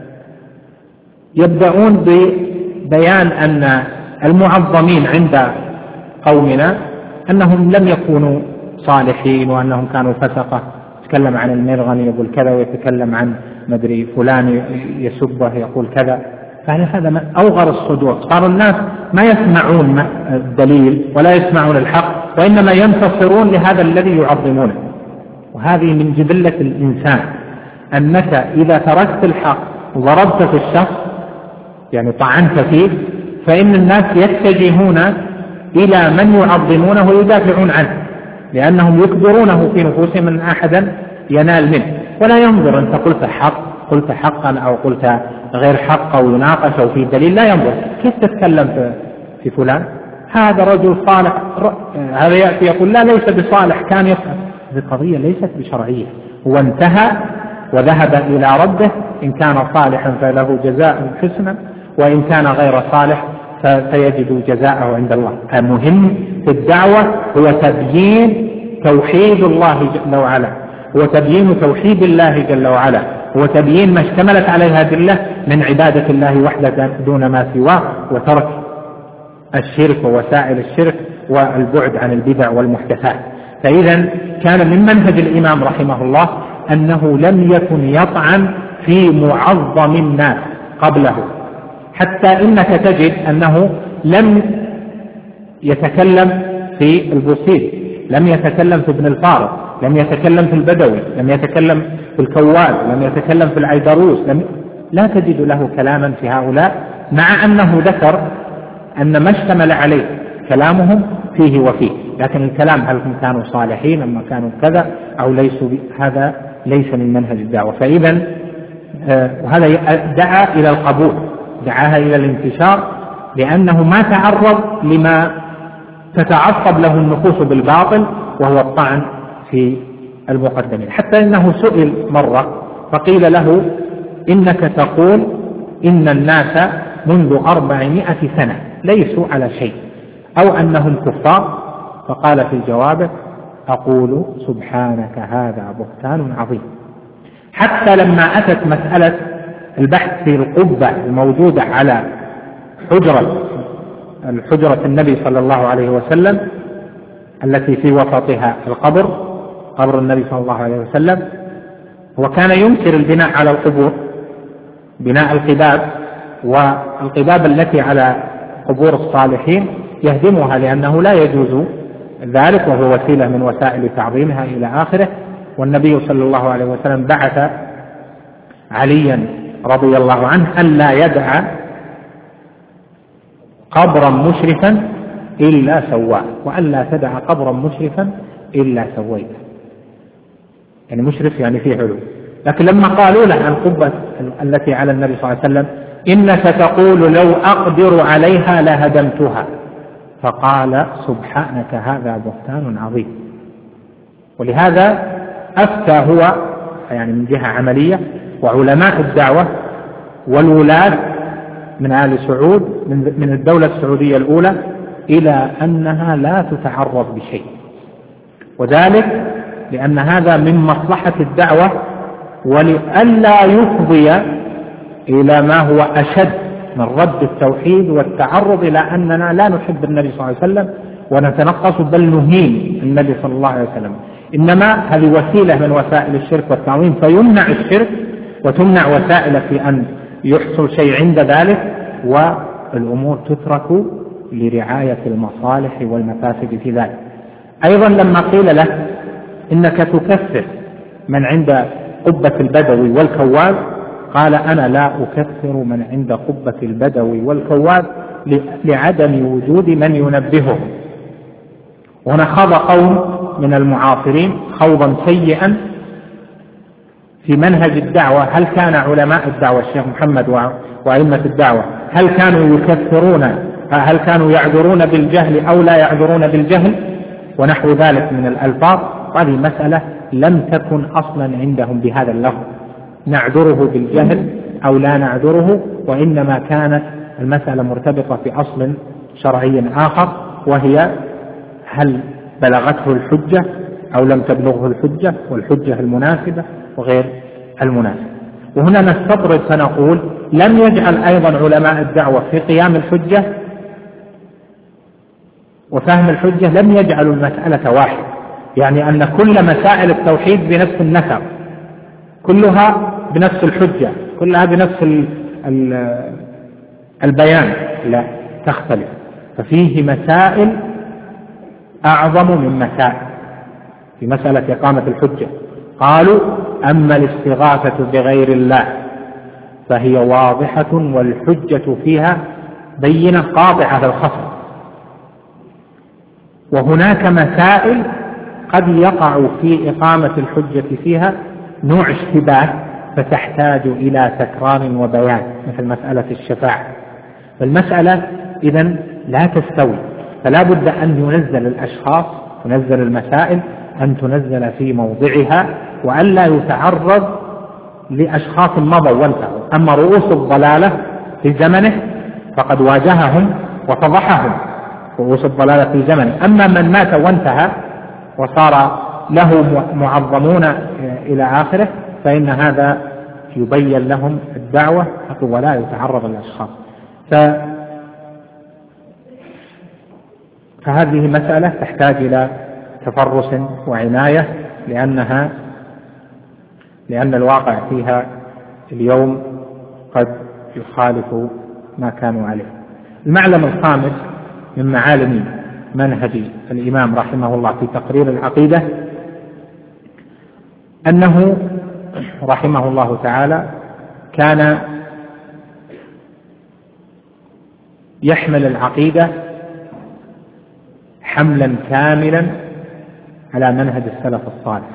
يبدأون ببيان أن المعظمين عند قومنا أنهم لم يكونوا صالحين وأنهم كانوا فسقة. يتكلم عن المرغني يقول كذا، ويتكلم عن مدري فلان يسبه يقول كذا. فعلى هذا أوغر الصدور. صار الناس ما يسمعون الدليل ولا يسمعون الحق، وإنما ينتصرون لهذا الذي يعظمونه. وهذه من جبلة الإنسان، أنك إذا تركت الحق وضربت في الشخص يعني طعنت فيه، فإن الناس يتجهون إلى من يعظمونه ويدافعون عنه، لأنهم يكبرونه في نفوسهم من أحدا ينال منه، ولا ينظر أنت قلت حق قلت حقا أو قلت غير حق أو يناقش أو في دليل. لا ينظر كيف تتكلم في فلان، هذا رجل صالح، هذا يأتي يقول لا ليس بصالح كان يفعل. هذه قضية ليست بشرعية. هو انتهى وذهب إلى ربه، إن كان صالحا فله جزاء حسنا، وإن كان غير صالح فيجد جزاءه عند الله. المهم في الدعوة هو تبيين توحيد الله جل وعلا، هو تبيين توحيد الله جل وعلا، هو تبيين ما اشتملت عليها أدلة من عبادة الله وحده دون ما سواه، وترك الشرك ووسائل الشرك والبعد عن البدع والمحدثات. فإذا كان من منهج الإمام رحمه الله أنه لم يكن يطعن في معظم الناس قبله، حتى إنك تجد أنه لم يتكلم في البوصيري، لم يتكلم في ابن الفارض، لم يتكلم في البدوي، لم يتكلم في الكوال، لم يتكلم في العيدروس، لم لا تجد له كلاما في هؤلاء، مع أنه ذكر أن ما اشتمل عليه كلامهم فيه وفيه، لكن الكلام هل هم كانوا صالحين أما كانوا كذا أو ليسوا، هذا ليس من منهج الدعوة. فإذا وهذا دعا إلى القبول، دعاها إلى الانتشار، لأنه ما تعرض لما تتعصب له النفوس بالباطل وهو الطعن في المقدمين. حتى إنه سئل مرة فقيل له إنك تقول إن الناس منذ أربعمائة سنة ليسوا على شيء أو أنهم كفار، فقال في جوابه أقول سبحانك هذا بهتان عظيم. حتى لما أتت مسألة البحث في القبة الموجودة على حجرة الحجرة النبي صلى الله عليه وسلم التي في وسطها القبر، قبر النبي صلى الله عليه وسلم، وكان ينكر البناء على القبور، بناء القباب، والقباب التي على قبور الصالحين يهدمها لأنه لا يجوز ذلك، وهو وسيلة من وسائل تعظيمها إلى آخره. والنبي صلى الله عليه وسلم بعث عليا رضي الله عنه ألا يدع قبرا مشرفا إلا سواه، وألا تدع قبرا مشرفا إلا سويته، يعني مشرف يعني فيه علو. لكن لما قالوا له عن القبة التي على النبي صلى الله عليه وسلم إنك تقول لو أقدر عليها لهدمتها، فقال سبحانك هذا بهتان عظيم. ولهذا أفتى هو يعني من جهة عملية، وعلماء الدعوة والولاة من آل سعود من الدولة السعودية الأولى إلى أنها لا تتعرض بشيء، وذلك لأن هذا من مصلحة الدعوة، ولئلا يفضي إلى ما هو أشد من رد التوحيد والتعرض إلى أننا لا نحب النبي صلى الله عليه وسلم ونتنقص بل نهين النبي صلى الله عليه وسلم. إنما هذه وسيلة من وسائل الشرك والتعظيم، فيمنع الشرك وتمنع وسائل في أن يحصل شيء عند ذلك، والأمور تترك لرعاية المصالح والمفاسد في ذلك. أيضا لما قيل له إنك تكفر من عند قبة البدوي والكواب، قال أنا لا أكفر من عند قبة البدوي والكواب لعدم وجود من ينبهه. وهنا خاض قوم من المعاصرين خوضا سيئا في منهج الدعوة. هل كان علماء الدعوة الشيخ محمد وأئمة الدعوة هل كانوا يكفرون، هل كانوا يعذرون بالجهل أو لا يعذرون بالجهل ونحو ذلك من الألفاظ؟ هذه مسألة لم تكن أصلا عندهم بهذا اللفظ، نعذره بالجهل أو لا نعذره، وإنما كانت المسألة مرتبطة في أصل شرعي آخر، وهي هل بلغته الحجة أو لم تبلغه الحجة، والحجة المناسبة وغير المناسبة. وهنا نستطرد فنقول لم يجعل أيضا علماء الدعوة في قيام الحجة وفهم الحجة لم يجعلوا المسألة واحدة، يعني أن كل مسائل التوحيد بنفس النسق، كلها بنفس الحجة، كلها بنفس ال ال البيان، لا تختلف. ففيه مسائل أعظم من مسائل في مسألة إقامة الحجة. قالوا أما الاستغاثة بغير الله فهي واضحة والحجة فيها بينة قاطعة الخصم، وهناك مسائل قد يقع في إقامة الحجة فيها نوع اشتباه فتحتاج إلى تكرار وبيان، مثل مسألة الشفاعة. فالمسألة إذن لا تستوي، فلا بد أن ينزل الأشخاص، تنزل المسائل أن تنزل في موضعها، وأن لا يتعرض لأشخاص مضوا وانتهوا. أما رؤوس الضلالة في زمنه فقد واجههم وفضحهم، رؤوس الضلالة في زمنه. أما من مات وانتهى وصار له معظمون إلى آخره فإن هذا يبين لهم الدعوة ولا يتعرض الأشخاص. ف... فهذه مسألة تحتاج إلى تفرس وعناية، لأنها لأن الواقع فيها اليوم قد يخالف ما كانوا عليه. المعلم الخامس من معالم منهج الإمام رحمه الله في تقرير العقيدة أنه رحمه الله تعالى كان يحمل العقيدة حملا كاملا على منهج السلف الصالح،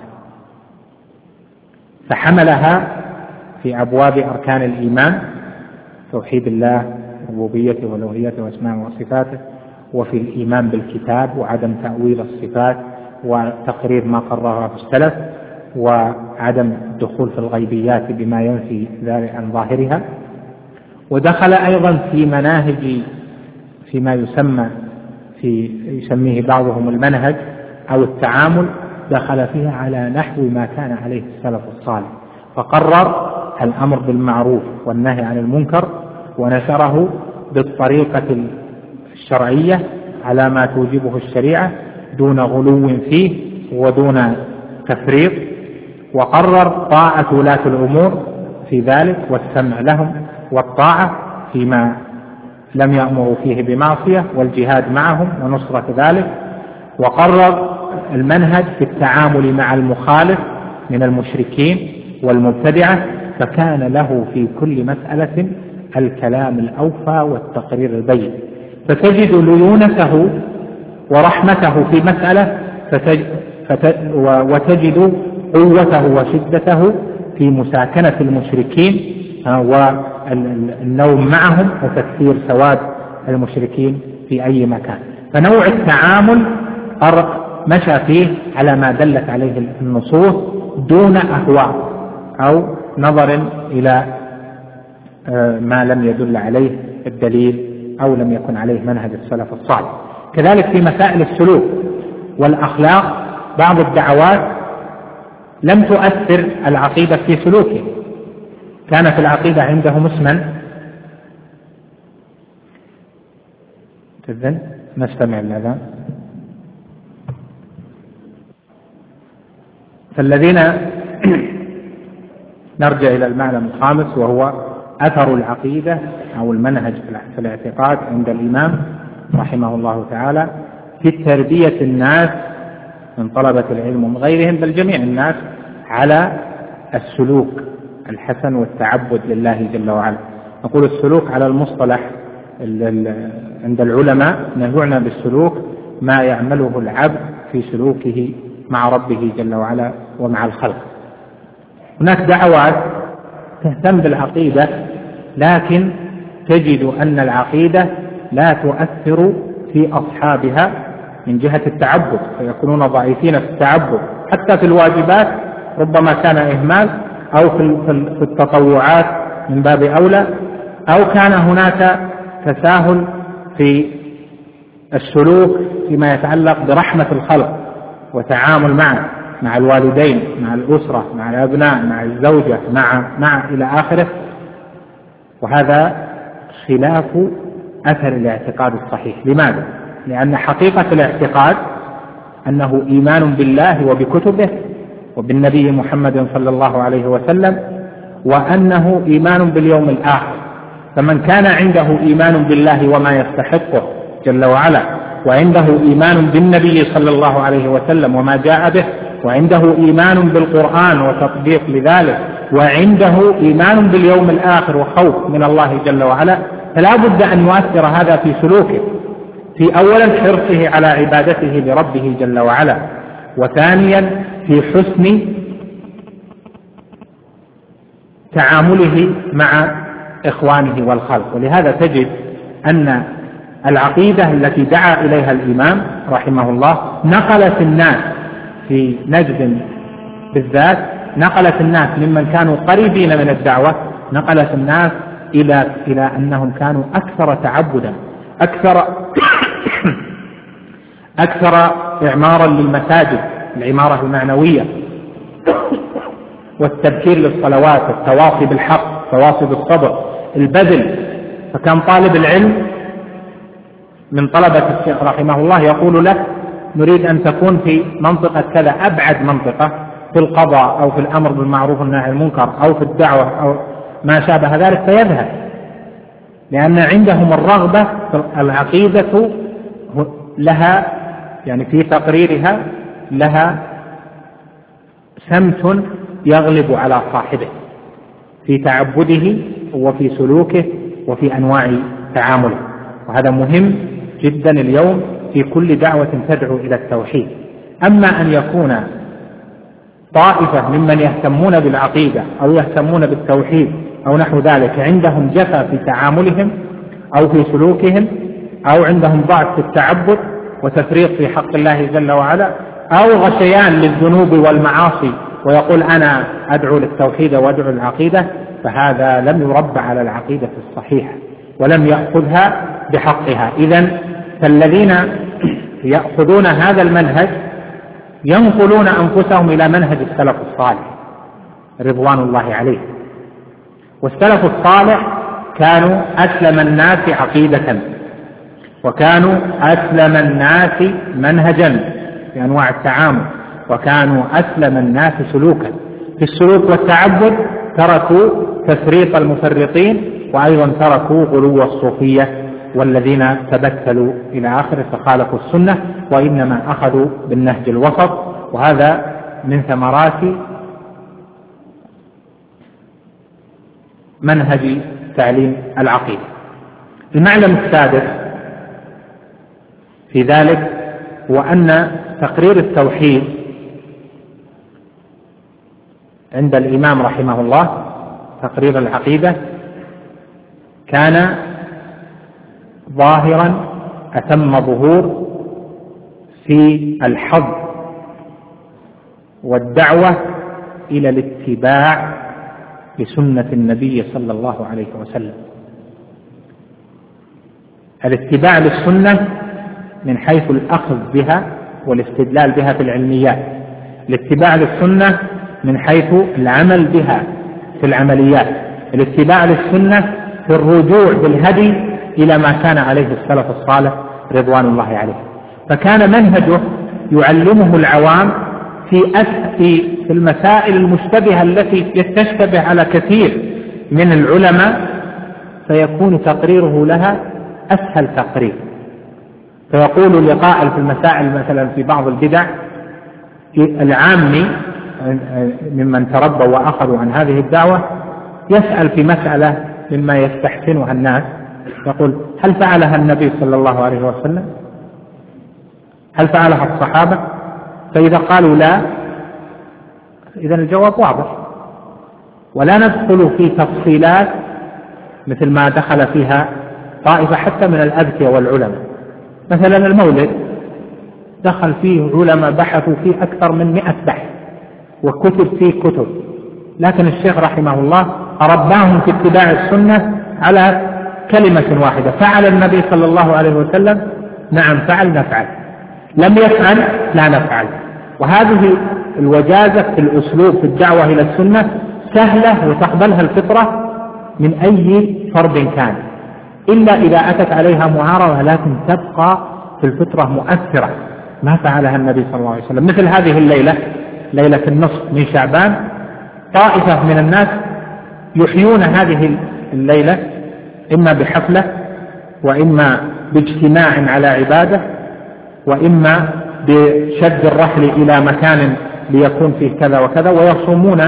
فحملها في أبواب أركان الإيمان: توحيد الله، ربوبيته والوهيته واسمائه وصفاته، وفي الإيمان بالكتاب وعدم تأويل الصفات وتقرير ما قرره السلف، وعدم الدخول في الغيبيات بما ينفي ذلك عن ظاهرها. ودخل أيضا في مناهج فيما يسمى في يسميه بعضهم المنهج أو التعامل، دخل فيها على نحو ما كان عليه السلف الصالح، فقرر الأمر بالمعروف والنهي عن المنكر ونشره بالطريقة الشرعية على ما توجبه الشريعة دون غلو فيه ودون تفريط، وقرر طاعة ولاة الأمور في ذلك والسمع لهم والطاعة فيما لم يأمروا فيه بمعصية والجهاد معهم ونصرة ذلك. وقرر المنهج في التعامل مع المخالف من المشركين والمبتدعة، فكان له في كل مسألة الكلام الأوفى والتقرير البين. فتجد ليونته ورحمته في مسألة فتج... فت... وتجد قوته وشدته في مساكنة المشركين والنوم معهم وتكثير سواد المشركين في أي مكان. فنوع التعامل مشى فيه على ما دلت عليه النصوص دون أهواء أو نظر إلى ما لم يدل عليه الدليل أو لم يكن عليه منهج السلف الصالح. كذلك في مسائل السلوك والأخلاق بعض الدعوات لم تؤثر العقيدة في سلوكه، كانت العقيدة عندهم اسما تذن نستمع الأذان. فالذين نرجع إلى المعلم الخامس وهو أثر العقيدة أو المنهج في الاعتقاد عند الإمام رحمه الله تعالى في تربية الناس من طلبة العلم ومن غيرهم بل جميع الناس على السلوك الحسن والتعبد لله جل وعلا. نقول السلوك على المصطلح عند العلماء نهوعنا بالسلوك ما يعمله العبد في سلوكه مع ربه جل وعلا ومع الخلق. هناك دعوات تهتم بالعقيدة لكن تجد أن العقيدة لا تؤثر في أصحابها من جهة التعبد، فيكونون ضعيفين في التعبد حتى في الواجبات ربما كان إهمال، أو في التطوعات من باب أولى، أو كان هناك تساهل في السلوك فيما يتعلق برحمة الخلق وتعامل معه مع الوالدين مع الأسرة مع الأبناء مع الزوجة مع مع إلى آخره. وهذا خلاف أثر الاعتقاد الصحيح. لماذا؟ لأن حقيقة الاعتقاد أنه إيمان بالله وبكتبه وبالنبي محمد صلى الله عليه وسلم، وأنه إيمان باليوم الآخر. فمن كان عنده إيمان بالله وما يستحقه جل وعلا، وعنده إيمان بالنبي صلى الله عليه وسلم وما جاء به، وعنده إيمان بالقرآن وتطبيق لذلك، وعنده إيمان باليوم الآخر وخوف من الله جل وعلا، فلا بد أن يؤثر هذا في سلوكه، في أولا حرصه على عبادته لربه جل وعلا، وثانيا في حسن تعامله مع إخوانه والخلق. ولهذا تجد أن العقيدة التي دعا إليها الإمام رحمه الله نقلت الناس في نجد بالذات، نقلت الناس ممن كانوا قريبين من الدعوة، نقلت الناس إلى إلى أنهم كانوا أكثر تعبدا، أكثر أكثر إعمارا للمساجد، العمارة المعنوية، والتبكير للصلوات، التواصي بالحق، التواصي بالصبر، البذل. فكان طالب العلم من طلبة الشيخ رحمه الله يقول له: نريد أن تكون في منطقة كذا، أبعد منطقة، في القضاء أو في الأمر بالمعروف والنهي عن المنكر أو في الدعوة أو ما شابه ذلك، فيذهب، لأن عندهم الرغبة في العقيدة لها يعني في تقريرها لها سمت يغلب على صاحبه في تعبده وفي سلوكه وفي أنواع تعامله. وهذا مهم جدا اليوم في كل دعوة تدعو إلى التوحيد. أما أن يكون طائفة ممن يهتمون بالعقيدة أو يهتمون بالتوحيد أو نحو ذلك عندهم جفا في تعاملهم أو في سلوكهم، أو عندهم ضعف في التعبد وتفريط في حق الله جل وعلا، أو غشيان للذنوب والمعاصي ويقول أنا أدعو للتوحيد وأدعو للعقيدة، فهذا لم يربى على العقيدة الصحيحة ولم يأخذها بحقها. إذن فالذين يأخذون هذا المنهج ينقلون أنفسهم إلى منهج السلف الصالح رضوان الله عليه. والسلف الصالح كانوا أسلم الناس عقيدة، وكانوا أسلم الناس منهجا في أنواع التعامل، وكانوا أسلم الناس سلوكا. في السلوك والتعبد تركوا تفريط المفرطين، وأيضا تركوا غلو الصوفية والذين تبتلوا إلى آخره فخالفوا السنة، وإنما أخذوا بالنهج الوسط. وهذا من ثمرات منهج تعليم العقيدة. المعلم السادس في ذلك هو أن تقرير التوحيد عند الإمام رحمه الله، تقرير العقيدة، كان ظاهرا أتم ظهور في الحظ والدعوة إلى الاتباع لسنة النبي صلى الله عليه وسلم. الاتباع للسنة من حيث الأخذ بها والاستدلال بها في العلميات، الاتباع للسنة من حيث العمل بها في العمليات، الاتباع للسنة في الرجوع بالهدي إلى ما كان عليه السلف الصالح رضوان الله عليه. فكان منهجه يعلمه العوام في في المسائل المشتبهة التي تشتبه على كثير من العلماء، فيكون تقريره لها أسهل تقرير. فيقول القائل في المسائل مثلا في بعض البدع، العامي ممن تربوا وأخذوا عن هذه الدعوة يسأل في مسألة مما يستحسنها الناس، يقول: هل فعلها النبي صلى الله عليه وسلم؟ هل فعلها الصحابة؟ فإذا قالوا لا، إذن الجواب واضح، ولا ندخل في تفصيلات مثل ما دخل فيها طائفة حتى من الأذكياء والعلماء. مثلا المولد دخل فيه علماء بحثوا فيه أكثر من مئة بحث وكتب فيه كتب، لكن الشيخ رحمه الله رباهم في اتباع السنة على كلمة واحدة: فعل النبي صلى الله عليه وسلم؟ نعم فعل، نفعل. لم يفعل؟ لا نفعل. وهذه الوجازة في الأسلوب في الدعوة إلى السنة سهلة وتقبلها الفطرة من أي فرد كان، إلا إذا أتت عليها معارضة، لكن تبقى في الفطرة مؤثرة ما فعلها النبي صلى الله عليه وسلم. مثل هذه الليلة، ليلة النصف من شعبان، طائفة من الناس يحيون هذه الليلة إما بحفلة، وإما باجتماع على عبادة، وإما بشد الرحل إلى مكان ليكون فيه كذا وكذا، ويصومون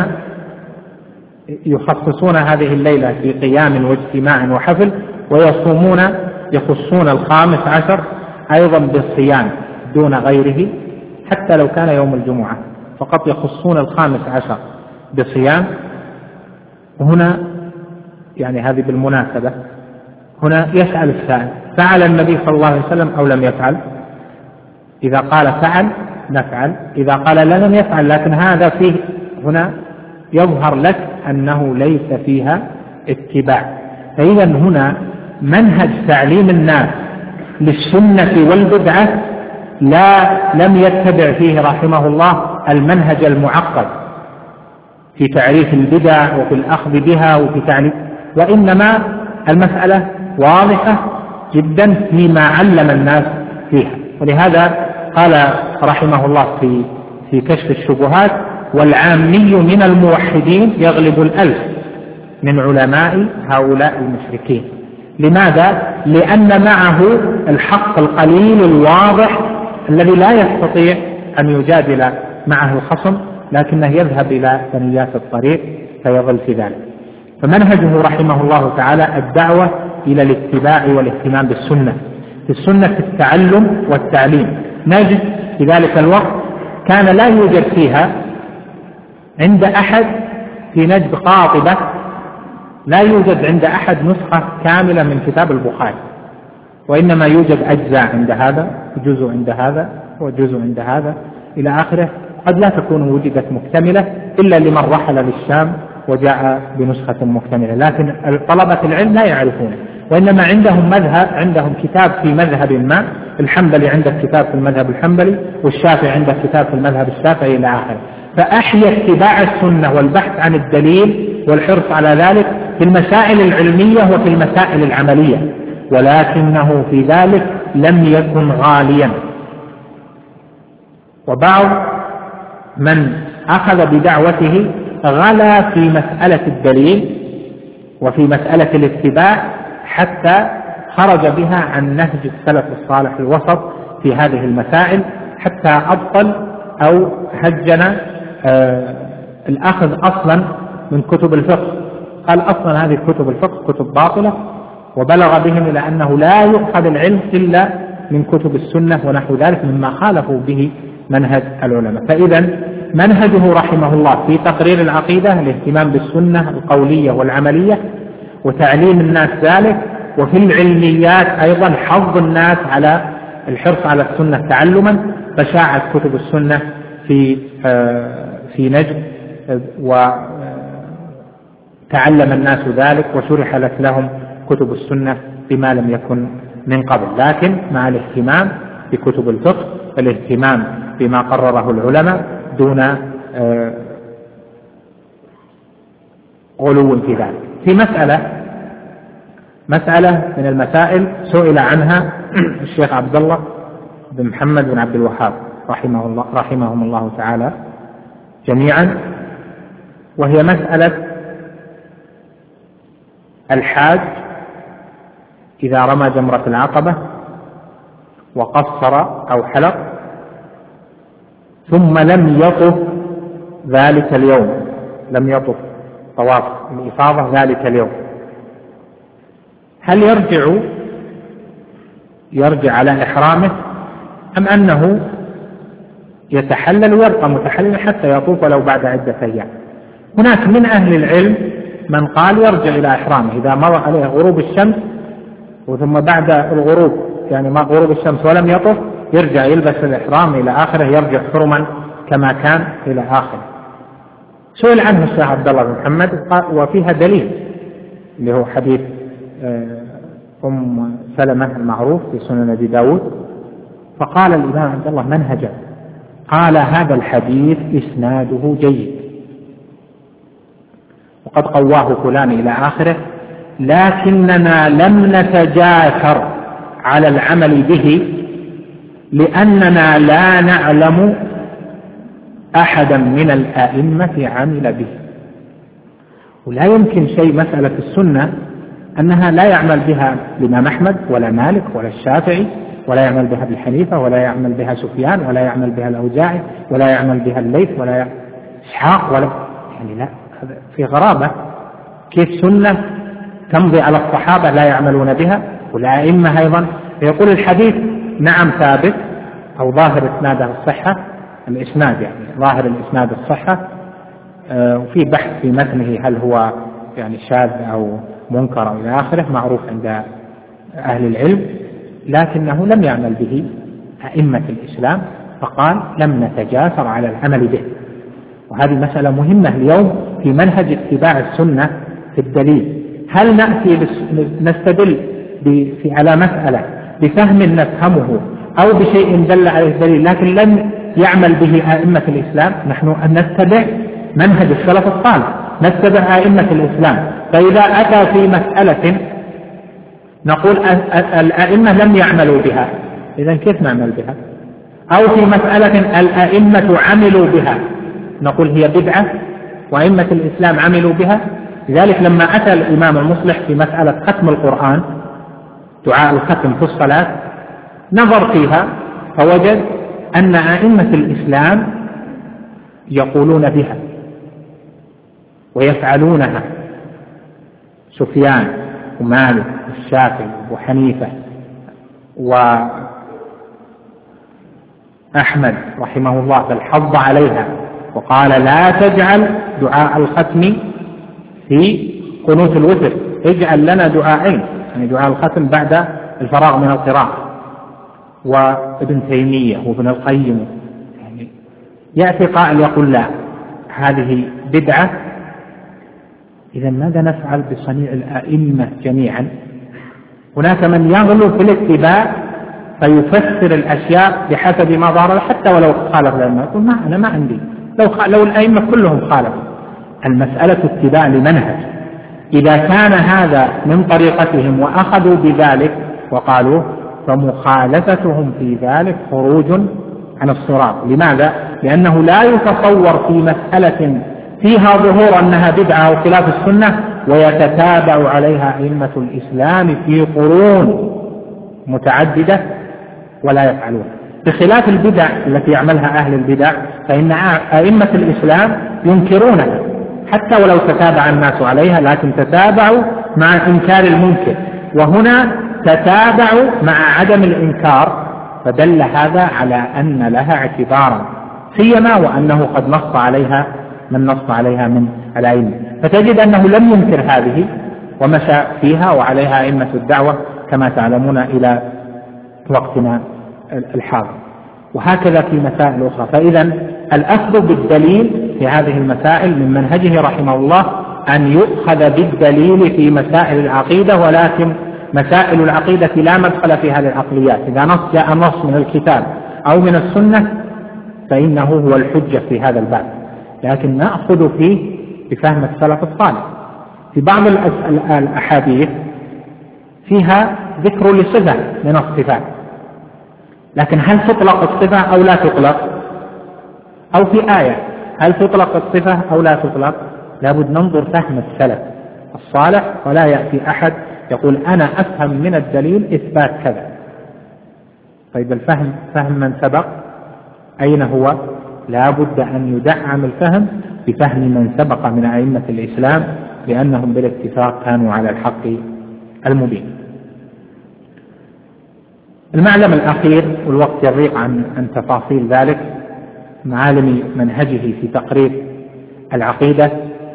يخصصون هذه الليلة في قيام واجتماع وحفل، ويصومون يخصون الخامس عشر أيضا بالصيام دون غيره، حتى لو كان يوم الجمعة فقط يخصون الخامس عشر بصيام. وهنا يعني هذه بالمناسبة، هنا يسأل السائل: فعل النبي صلى الله عليه وسلم أو لم يفعل؟ إذا قال فعل نفعل، إذا قال لا لم يفعل، لكن هذا فيه هنا يظهر لك أنه ليس فيها اتباع. فإذا هنا منهج تعليم الناس للسنة والبدعة لا لم يتبع فيه رحمه الله المنهج المعقد في تعريف البدع وفي الأخذ بها وفي تعريف، وإنما المسألة واضحة جدا فيما علم الناس فيها. ولهذا قال رحمه الله في في كشف الشبهات: والعامي من الموحدين يغلب الألف من علماء هؤلاء المشركين. لماذا؟ لأن معه الحق القليل الواضح الذي لا يستطيع أن يجادل معه الخصم، لكنه يذهب إلى ثنيات الطريق فيظل في ذلك. فمنهجه رحمه الله تعالى الدعوة إلى الاتباع والاهتمام بالسنة، في السنة في التعلم والتعليم. نجد في ذلك الوقت كان لا يوجد فيها عند أحد في نجد قاطبة، لا يوجد عند أحد نسخة كاملة من كتاب البخاري، وإنما يوجد أجزاء عند هذا وجزء عند هذا وجزء عند هذا إلى آخره. قد لا تكون وجدت مكتملة إلا لمن رحل للشام وجاء بنسخة مكتملة، لكن طلبة العلم لا يعرفونه، وإنما عندهم مذهب، عندهم كتاب في مذهب ما. الحنبلي عنده كتاب في المذهب الحنبلي، والشافعي عنده كتاب في المذهب الشافعي إلى آخره. فأحيا اتباع السنة والبحث عن الدليل والحرص على ذلك في المسائل العلمية وفي المسائل العملية، ولكنه في ذلك لم يكن غاليا. وبعض من أخذ بدعوته غلا في مسألة الدليل وفي مسألة الاتباع حتى خرج بها عن نهج السلف الصالح الوسط في هذه المسائل، حتى أبطل أو هجن آه الأخذ أصلا من كتب الفقه. قال أصلا هذه كتب الفقه كتب باطلة، وبلغ بهم إلى أنه لا يؤخذ العلم إلا من كتب السنة ونحو ذلك مما خالفوا به منهج العلماء. فإذا منهجه رحمه الله في تقرير العقيدة الاهتمام بالسنة القولية والعملية وتعليم الناس ذلك، وفي العلميات أيضا حظ الناس على الحرص على السنة تعلما، فشاعت كتب السنة في في نجد وتعلم الناس ذلك وشرحت لهم كتب السنة بما لم يكن من قبل، لكن مع الاهتمام بكتب الفقه، الاهتمام بما قرره العلماء دون غلو في ذلك. في مسألة مسألة من المسائل سئل عنها الشيخ عبد الله بن محمد بن عبد الوهاب رحمه الله رحمهم الله تعالى جميعا، وهي مسألة الحاج إذا رمى جمرة العقبة وقصر أو حلق ثم لم يطف ذلك اليوم، لم يطف طواف الإفاضة ذلك اليوم، هل يرجع يرجع على إحرامه أم أنه يتحلل ويبقى متحلل حتى يطوف ولو بعد عدة أيام؟ هناك من أهل العلم من قال يرجع إلى إحرامه إذا مر عليه غروب الشمس وثم بعد الغروب يعني ما غروب الشمس ولم يطف يرجع يلبس الإحرام إلى آخره، يرجع حرما كما كان إلى آخره. سئل عنه الشيخ عبد الله بن محمد وفيها دليل اللي هو حديث أم سلمة المعروف في سنن أبي داود، فقال الإمام عبد الله منهجا، قال هذا الحديث إسناده جيد وقد قواه فلان إلى آخره، لكننا لم نتجاثر على العمل به لأننا لا نعلم أحدا من الآئمة عمل به. ولا يمكن شيء مسألة السنة أنها لا يعمل بها الإمام أحمد ولا مالك ولا الشافعي ولا يعمل بها ابن حنيفة ولا يعمل بها سفيان ولا يعمل بها الأوزاعي ولا يعمل بها الليث ولا يعمل إسحاق ولا يعني لا، في غرابة كيف سنة تمضي على الصحابة لا يعملون بها والأئمة أيضا. يقول الحديث نعم ثابت أو ظاهر إسناده الصحة، الإسناد يعني ظاهر الإسناد الصحة، آه وفي بحث في متنه هل هو يعني شاذ أو منكر أو إلى آخره معروف عند أهل العلم، لكنه لم يعمل به أئمة الإسلام، فقال لم نتجاسر على العمل به. وهذه مسألة مهمة اليوم في منهج اتباع السنة في الدليل. هل نأتي نستدل في على مسألة بفهم نفهمه أو بشيء دل عليه الدليل لكن لم يعمل به أئمة الإسلام؟ نحن أن نتبع منهج السلف الصالح، نتبع أئمة الإسلام. فإذا أتى في مسألة نقول الأئمة لم يعملوا بها، إذن كيف نعمل بها؟ أو في مسألة الأئمة عملوا بها نقول هي بدعة وأئمة الإسلام عملوا بها. لذلك لما أتى الإمام المصلح في مسألة ختم القرآن، دعاء الختم في الصلاة، نظر فيها فوجد أن أئمة الإسلام يقولون بها ويفعلونها، سفيان ومالك والشافعي وحنيفة وأحمد رحمه الله بل حض عليها وقال لا تجعل دعاء الختم في قنوت الوتر، اجعل لنا دعاءين، يعني دعاء الختم بعد الفراغ من القراءة. وابن تيمية وابن القيم، يعني يأتي قائل يقول لا هذه بدعة. إذا ماذا نفعل بصنيع الأئمة جميعا؟ هناك من يغلو في الاتباع فيفسر الأشياء بحسب ما ظهر حتى ولو خالف الأئمة، يقول ما أنا ما عندي، لو, لو الأئمة كلهم خالفوا. المسألة اتباع لمنهج، إذا كان هذا من طريقتهم وأخذوا بذلك وقالوا فمخالفتهم في ذلك خروج عن الصراط. لماذا؟ لأنه لا يتصور في مسألة فيها ظهور أنها بدعة أو خلاف السنة ويتتابع عليها أئمة الإسلام في قرون متعددة ولا يفعلون، بخلاف البدع التي يعملها أهل البدع فإن أئمة الإسلام ينكرونها حتى ولو تتابع الناس عليها، لكن تتابعوا مع إنكار المنكر، وهنا تتابعوا مع عدم الإنكار، فدل هذا على أن لها اعتبارا، سيما وأنه قد نص عليها من نص عليها من الأئمة. فتجد أنه لم ينكر هذه ومشى فيها وعليها أئمة الدعوة كما تعلمون إلى وقتنا الحاضر، وهكذا في مسائل أخرى. فإذا الأخذ بالدليل في هذه المسائل من منهجه رحمه الله أن يؤخذ بالدليل في مسائل العقيدة، ولكن مسائل العقيدة لا مدخل فيها للعقليات. إذا نص جاء نص من الكتاب أو من السنة فإنه هو الحجة في هذا الباب، لكن نأخذ فيه بفهم السلف الصالح. في بعض الأحاديث فيها ذكر لصفة من الصفات، لكن هل تطلق الصفة أو لا تطلق؟ أو في آية هل تطلق الصفة أو لا تطلق؟ لابد ننظر فهم السلف الصالح، ولا يأتي أحد يقول أنا أفهم من الدليل إثبات كذا. طيب الفهم فهم من سبق أين هو؟ لابد أن يدعم الفهم بفهم من سبق من أئمة الإسلام، لأنهم بالاتفاق كانوا على الحق المبين. المعلم الأخير، والوقت يضيق عن عن تفاصيل ذلك، معالم منهجه في تقرير العقيدة،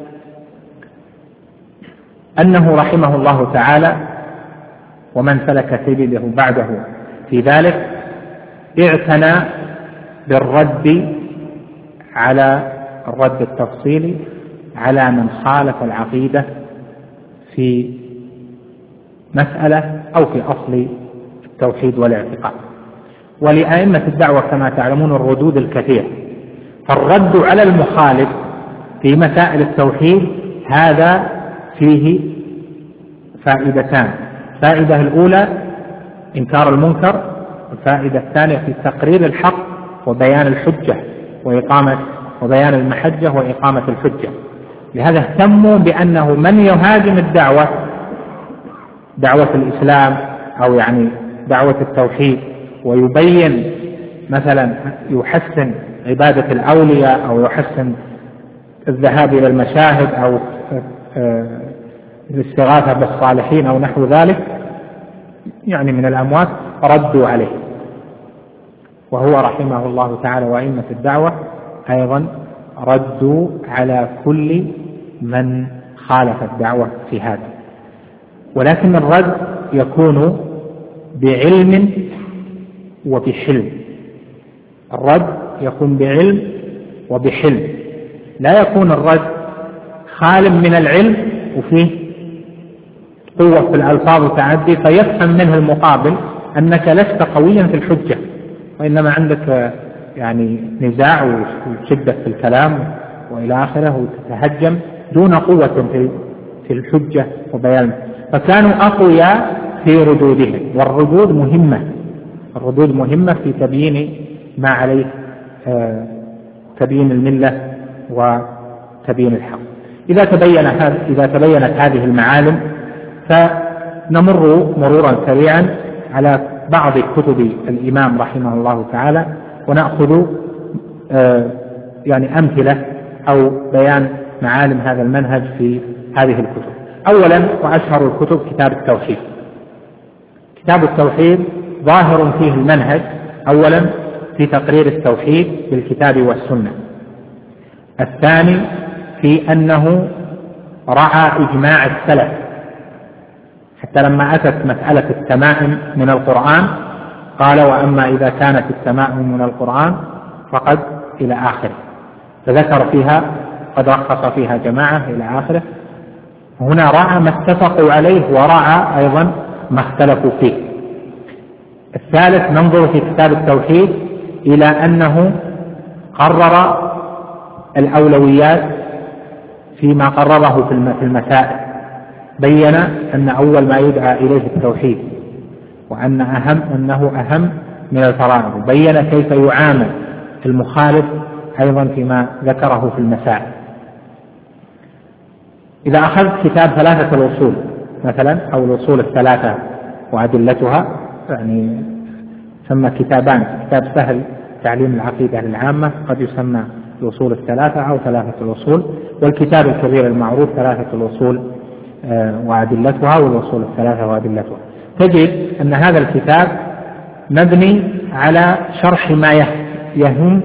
أنه رحمه الله تعالى ومن سلك سبيله بعده في ذلك اعتنى بالرد على الرد التفصيلي على من خالف العقيدة في مسألة أو في أصل التوحيد والاعتقاد. ولأئمة الدعوة كما تعلمون الردود الكثير، فالرد على المخالف في مسائل التوحيد هذا فيه فائدتان: الفائدة الأولى إنكار المنكر، والفائدة الثانية في تقرير الحق وبيان الحجة وإقامة وبيان المحجة وإقامة الحجة. لهذا اهتموا بأنه من يهاجم الدعوة دعوة الإسلام أو يعني دعوة التوحيد ويبين مثلا يحسن عبادة الأولياء أو يحسن الذهاب إلى المشاهد أو الاستغاثة بالصالحين أو نحو ذلك يعني من الأموات، ردوا عليه. وهو رحمه الله تعالى وأئمة الدعوة أيضا ردوا على كل من خالف الدعوة في هذا، ولكن الرد يكون بعلم وبحلم. الرد يكون بعلم وبحلم، لا يكون الرد خال من العلم وفيه قوة في الألفاظ وتعدي فيفهم منه المقابل أنك لست قويا في الحجة، وإنما عندك يعني نزاع وشدة في الكلام وإلى آخره وتتهجم دون قوة في الحجة وبيان، فكانوا أقوياء في ردودهم. والردود مهمة، الردود مهمة في تبيين ما عليه تبيين الملة وتبيين الحق. إذا تبين إذا تبينت هذه المعالم فنمر مرورا سريعا على بعض كتب الإمام رحمه الله تعالى، ونأخذ يعني أمثلة أو بيان معالم هذا المنهج في هذه الكتب. أولا وأشهر الكتب كتاب التوحيد. كتاب التوحيد ظاهر فيه المنهج أولا في تقرير التوحيد بالكتاب والسنة. الثاني في أنه رعى إجماع السلف، حتى لما أتت مسألة التمائم من القرآن قال وأما إذا كانت التمائم من القرآن فقد إلى آخره، فذكر فيها قد رخص فيها جماعة إلى آخره. هنا رعى ما اتفقوا عليه ورعى أيضا ما اختلفوا فيه. الثالث ننظر في كتاب التوحيد إلى أنه قرر الأولويات فيما قرره في المسائل، بين أن أول ما يدعى إليه التوحيد وأن أهم أنه أهم من الفرائض، وبين كيف يعامل المخالف أيضا فيما ذكره في المسائل. إذا أخذت كتاب ثلاثة الأصول مثلا أو الأصول الثلاثة وأدلتها، يعني سمى كتابان، كتاب سهل تعليم العقيدة للعامة قد يسمى الأصول الثلاثة أو ثلاثة الأصول، والكتاب الكبير المعروف ثلاثة الأصول وأدلتها والأصول الثلاثة وأدلتها. تجد أن هذا الكتاب مبني على شرح ما يهم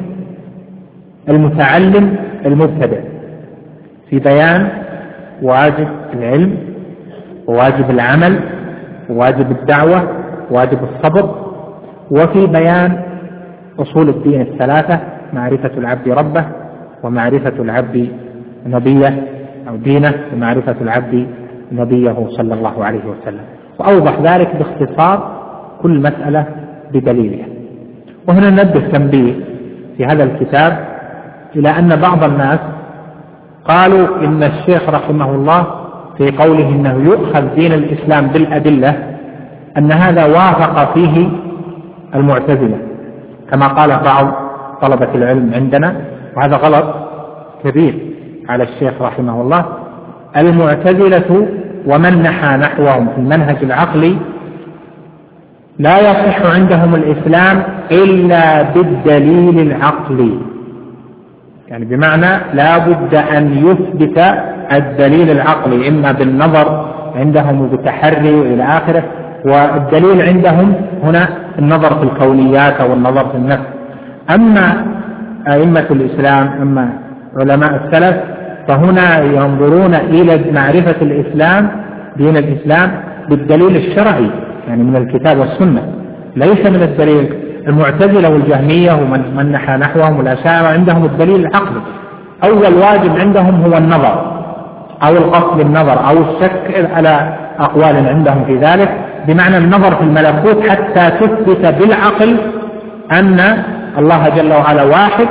المتعلم المبتدئ في بيان واجب العلم وواجب العمل وواجب الدعوة وواجب الصبر، وفي بيان أصول الدين الثلاثة: معرفة العبد ربه، ومعرفة العبد نبيه أو دينه، ومعرفة العبد نبيه صلى الله عليه وسلم. وأوضح ذلك باختصار كل مسألة بدليلها. وهنا ننبه تنبيه في هذا الكتاب إلى أن بعض الناس قالوا إن الشيخ رحمه الله في قوله إنه يؤخذ دين الإسلام بالأدلة أن هذا وافق فيه المعتزلة كما قال بعض طلبة العلم عندنا، وهذا غلط كبير على الشيخ رحمه الله. المعتزلة ومن نحى نحوهم في المنهج العقلي لا يصح عندهم الإسلام إلا بالدليل العقلي، يعني بمعنى لا بد أن يثبت الدليل العقلي إما بالنظر عندهم وبالتحري وإلى آخره. والدليل عندهم هنا النظر في الكونيات أو النظر في النفس. أما أئمة الإسلام أما علماء السلف فهنا ينظرون إلى معرفة الإسلام دين الإسلام بالدليل الشرعي، يعني من الكتاب والسنة، ليس من الدليل. المعتزلة والجهمية ومن من نحى نحوهم والأشاعرة عندهم الدليل العقلي. أول واجب عندهم هو النظر أو القصد بالنظر أو الشك على أقوال عندهم في ذلك، بمعنى النظر في الملكوت حتى تثبت بالعقل أن الله جل وعلا واحد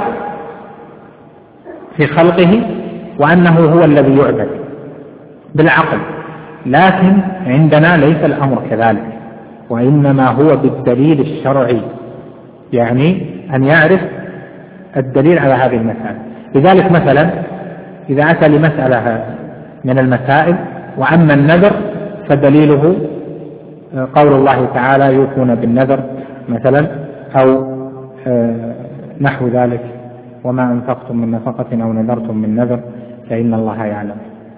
في خلقه وأنه هو الذي يعبد بالعقل. لكن عندنا ليس الأمر كذلك، وإنما هو بالدليل الشرعي، يعني أن يعرف الدليل على هذه المسألة. لذلك مثلا إذا أتى لمسألة من المسائل وأما النذر فدليله قول الله تعالى يوفون بالنذر مثلا، أو نحو ذلك: وما أنفقتم من نفقة أو نذرتم من نذر فإن الله يعلم.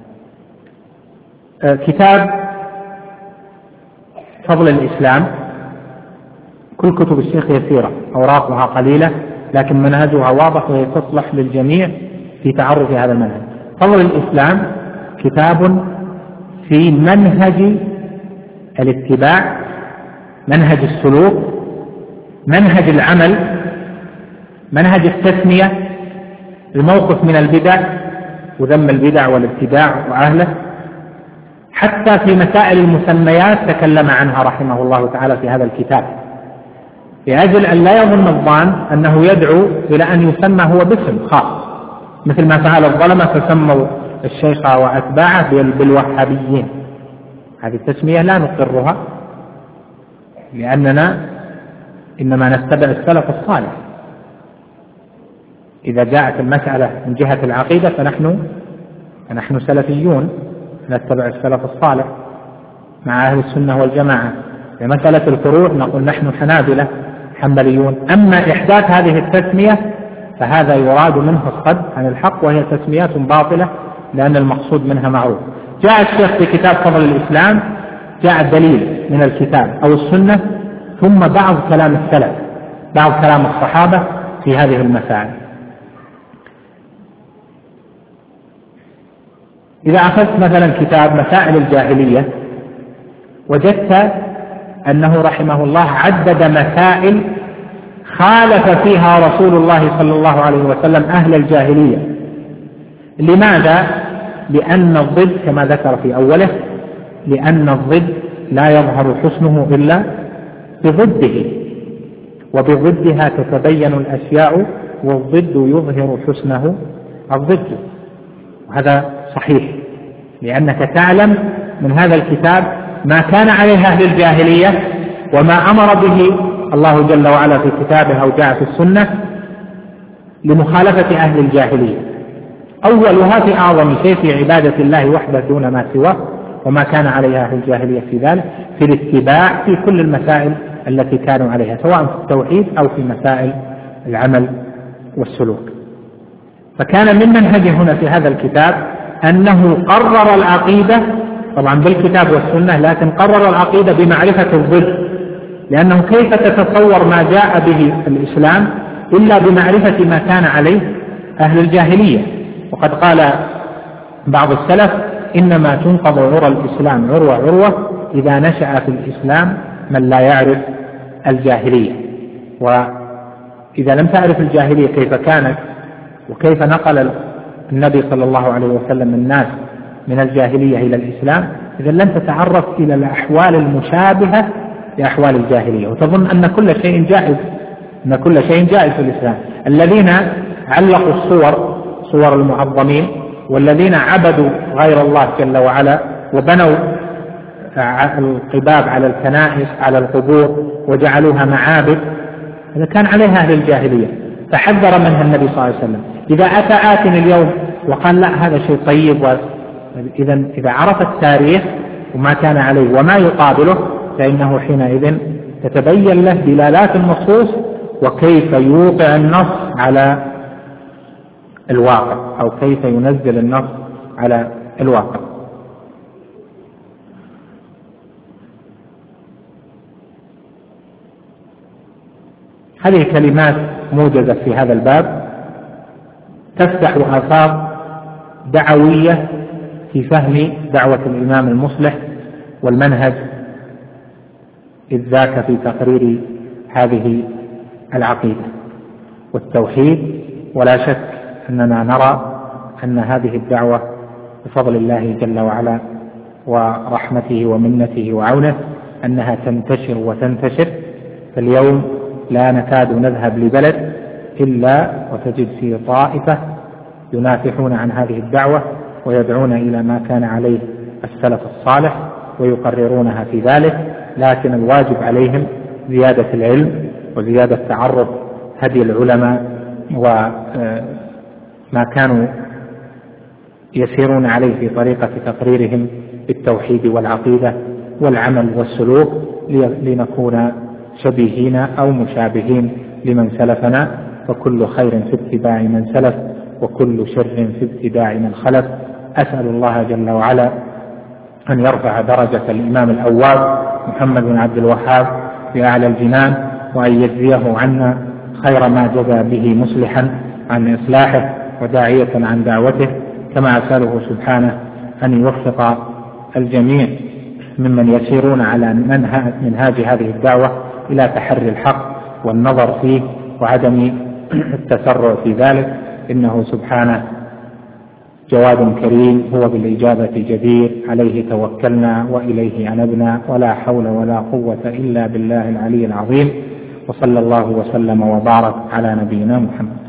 كتاب فضل الإسلام، كل كتب الشيخ يسيرة، أوراقها قليلة لكن منهجها واضح وهي تصلح للجميع في تعرف هذا المنهج. فضل الإسلام كتاب في منهج الاتباع، منهج السلوك، منهج العمل، منهج التسمية، الموقف من البدع وذم البدع والابتداع وأهله، حتى في مسائل المسميات تكلم عنها رحمه الله تعالى في هذا الكتاب، لأجل أن لا يظن الظان أنه يدعو إلى أن يسمى هو باسم خاص، مثل ما فعل الظلمة فسموا الشيخ وأتباعه بالوهابيين. هذه التسمية لا نقرها، لأننا إنما نتبع السلف الصالح. إذا جاءت المسألة من جهة العقيدة فنحن فنحن سلفيون نتبع السلف الصالح مع أهل السنة والجماعة. في مسألة الفروع نقول نحن حنابلة حنبليون. أما إحداث هذه التسمية فهذا يراد منه الصد عن الحق، وهي تسميات باطلة لأن المقصود منها معروف. جاء الشيخ في كتاب فضل الإسلام جاء الدليل من الكتاب أو السنة، ثم بعض كلام السلف، بعض كلام الصحابة في هذه المسائل. إذا أخذت مثلا كتاب مسائل الجاهلية وجدت أنه رحمه الله عدد مسائل خالف فيها رسول الله صلى الله عليه وسلم أهل الجاهلية. لماذا؟ لأن الضد كما ذكر في أوله، لأن الضد لا يظهر حسنه إلا بضده، وبضدها تتبين الأشياء، والضد يظهر حسنه الضد. وهذا صحيح، لأنك تعلم من هذا الكتاب ما كان عليه أهل الجاهلية وما أمر به الله جل وعلا في كتابه أو جاء في السنة لمخالفة أهل الجاهلية. أولها في أعظم شيء في عبادة الله وحده دون ما سواه، وما كان عليها أهل الجاهلية في ذلك في الاتباع في كل المسائل التي كانوا عليها، سواء في التوحيد أو في مسائل العمل والسلوك. فكان من منهجه هنا في هذا الكتاب أنه قرر العقيدة طبعا بالكتاب والسنة، لكن قرر العقيدة بمعرفة الضد، لأنه كيف تتصور ما جاء به الإسلام إلا بمعرفة ما كان عليه أهل الجاهلية. وقد قال بعض السلف إنما تنقض عرى الإسلام عروة عروة إذا نشأ في الإسلام من لا يعرف الجاهلية. وإذا لم تعرف الجاهلية كيف كانت وكيف نقل النبي صلى الله عليه وسلم الناس من الجاهلية إلى الإسلام، إذا لن تتعرف إلى الأحوال المشابهة لأحوال الجاهلية، وتظن أن كل شيء جائز، أن كل شيء جائز في الإسلام. الذين علقوا الصور صور المعظمين، والذين عبدوا غير الله جل وعلا وبنوا القباب على الكنائس على القبور وجعلوها معابد، هذا كان عليها أهل الجاهلية، فحذر منها النبي صلى الله عليه وسلم. إذا أتى آت اليوم وقال لا هذا شيء طيب، إذا إذا عرف التاريخ وما كان عليه وما يقابله فإنه حينئذ تتبين له دلالات النصوص وكيف يوقع النص على الواقع، أو كيف ينزل النص على الواقع. هذه كلمات موجزة في هذا الباب تفتح آفاق دعوية في فهم دعوة الإمام المصلح والمنهج إذ ذاك في تقرير هذه العقيدة والتوحيد. ولا شك أننا نرى أن هذه الدعوة بفضل الله جل وعلا ورحمته ومنته وعونه أنها تنتشر وتنتشر. فاليوم لا نكاد نذهب لبلد إلا وتجد فيه طائفة ينافحون عن هذه الدعوة ويدعون إلى ما كان عليه السلف الصالح ويقررونها في ذلك. لكن الواجب عليهم زيادة العلم وزيادة تعرف هدي العلماء وما كانوا يسيرون عليه في طريقة تقريرهم بالتوحيد والعقيدة والعمل والسلوك، لنكون شبيهين أو مشابهين لمن سلفنا. فكل خير في اتباع من سلف وكل شر في اتباع من خلف. أسأل الله جل وعلا أن يرفع درجة الإمام الأواب محمد بن عبد الوهاب في أعلى الجنان، وأن يجزيه عنا خير ما جزى به مصلحا عن إصلاحه وداعية عن دعوته، كما أسأله سبحانه أن يوفق الجميع ممن يسيرون على منهاج هذه الدعوة إلى تحري الحق والنظر فيه وعدم التسرع في ذلك، إنه سبحانه جواد كريم هو بالإجابة جدير، عليه توكلنا وإليه أنبنا، ولا حول ولا قوة إلا بالله العلي العظيم. وصلى الله وسلم وبارك على نبينا محمد.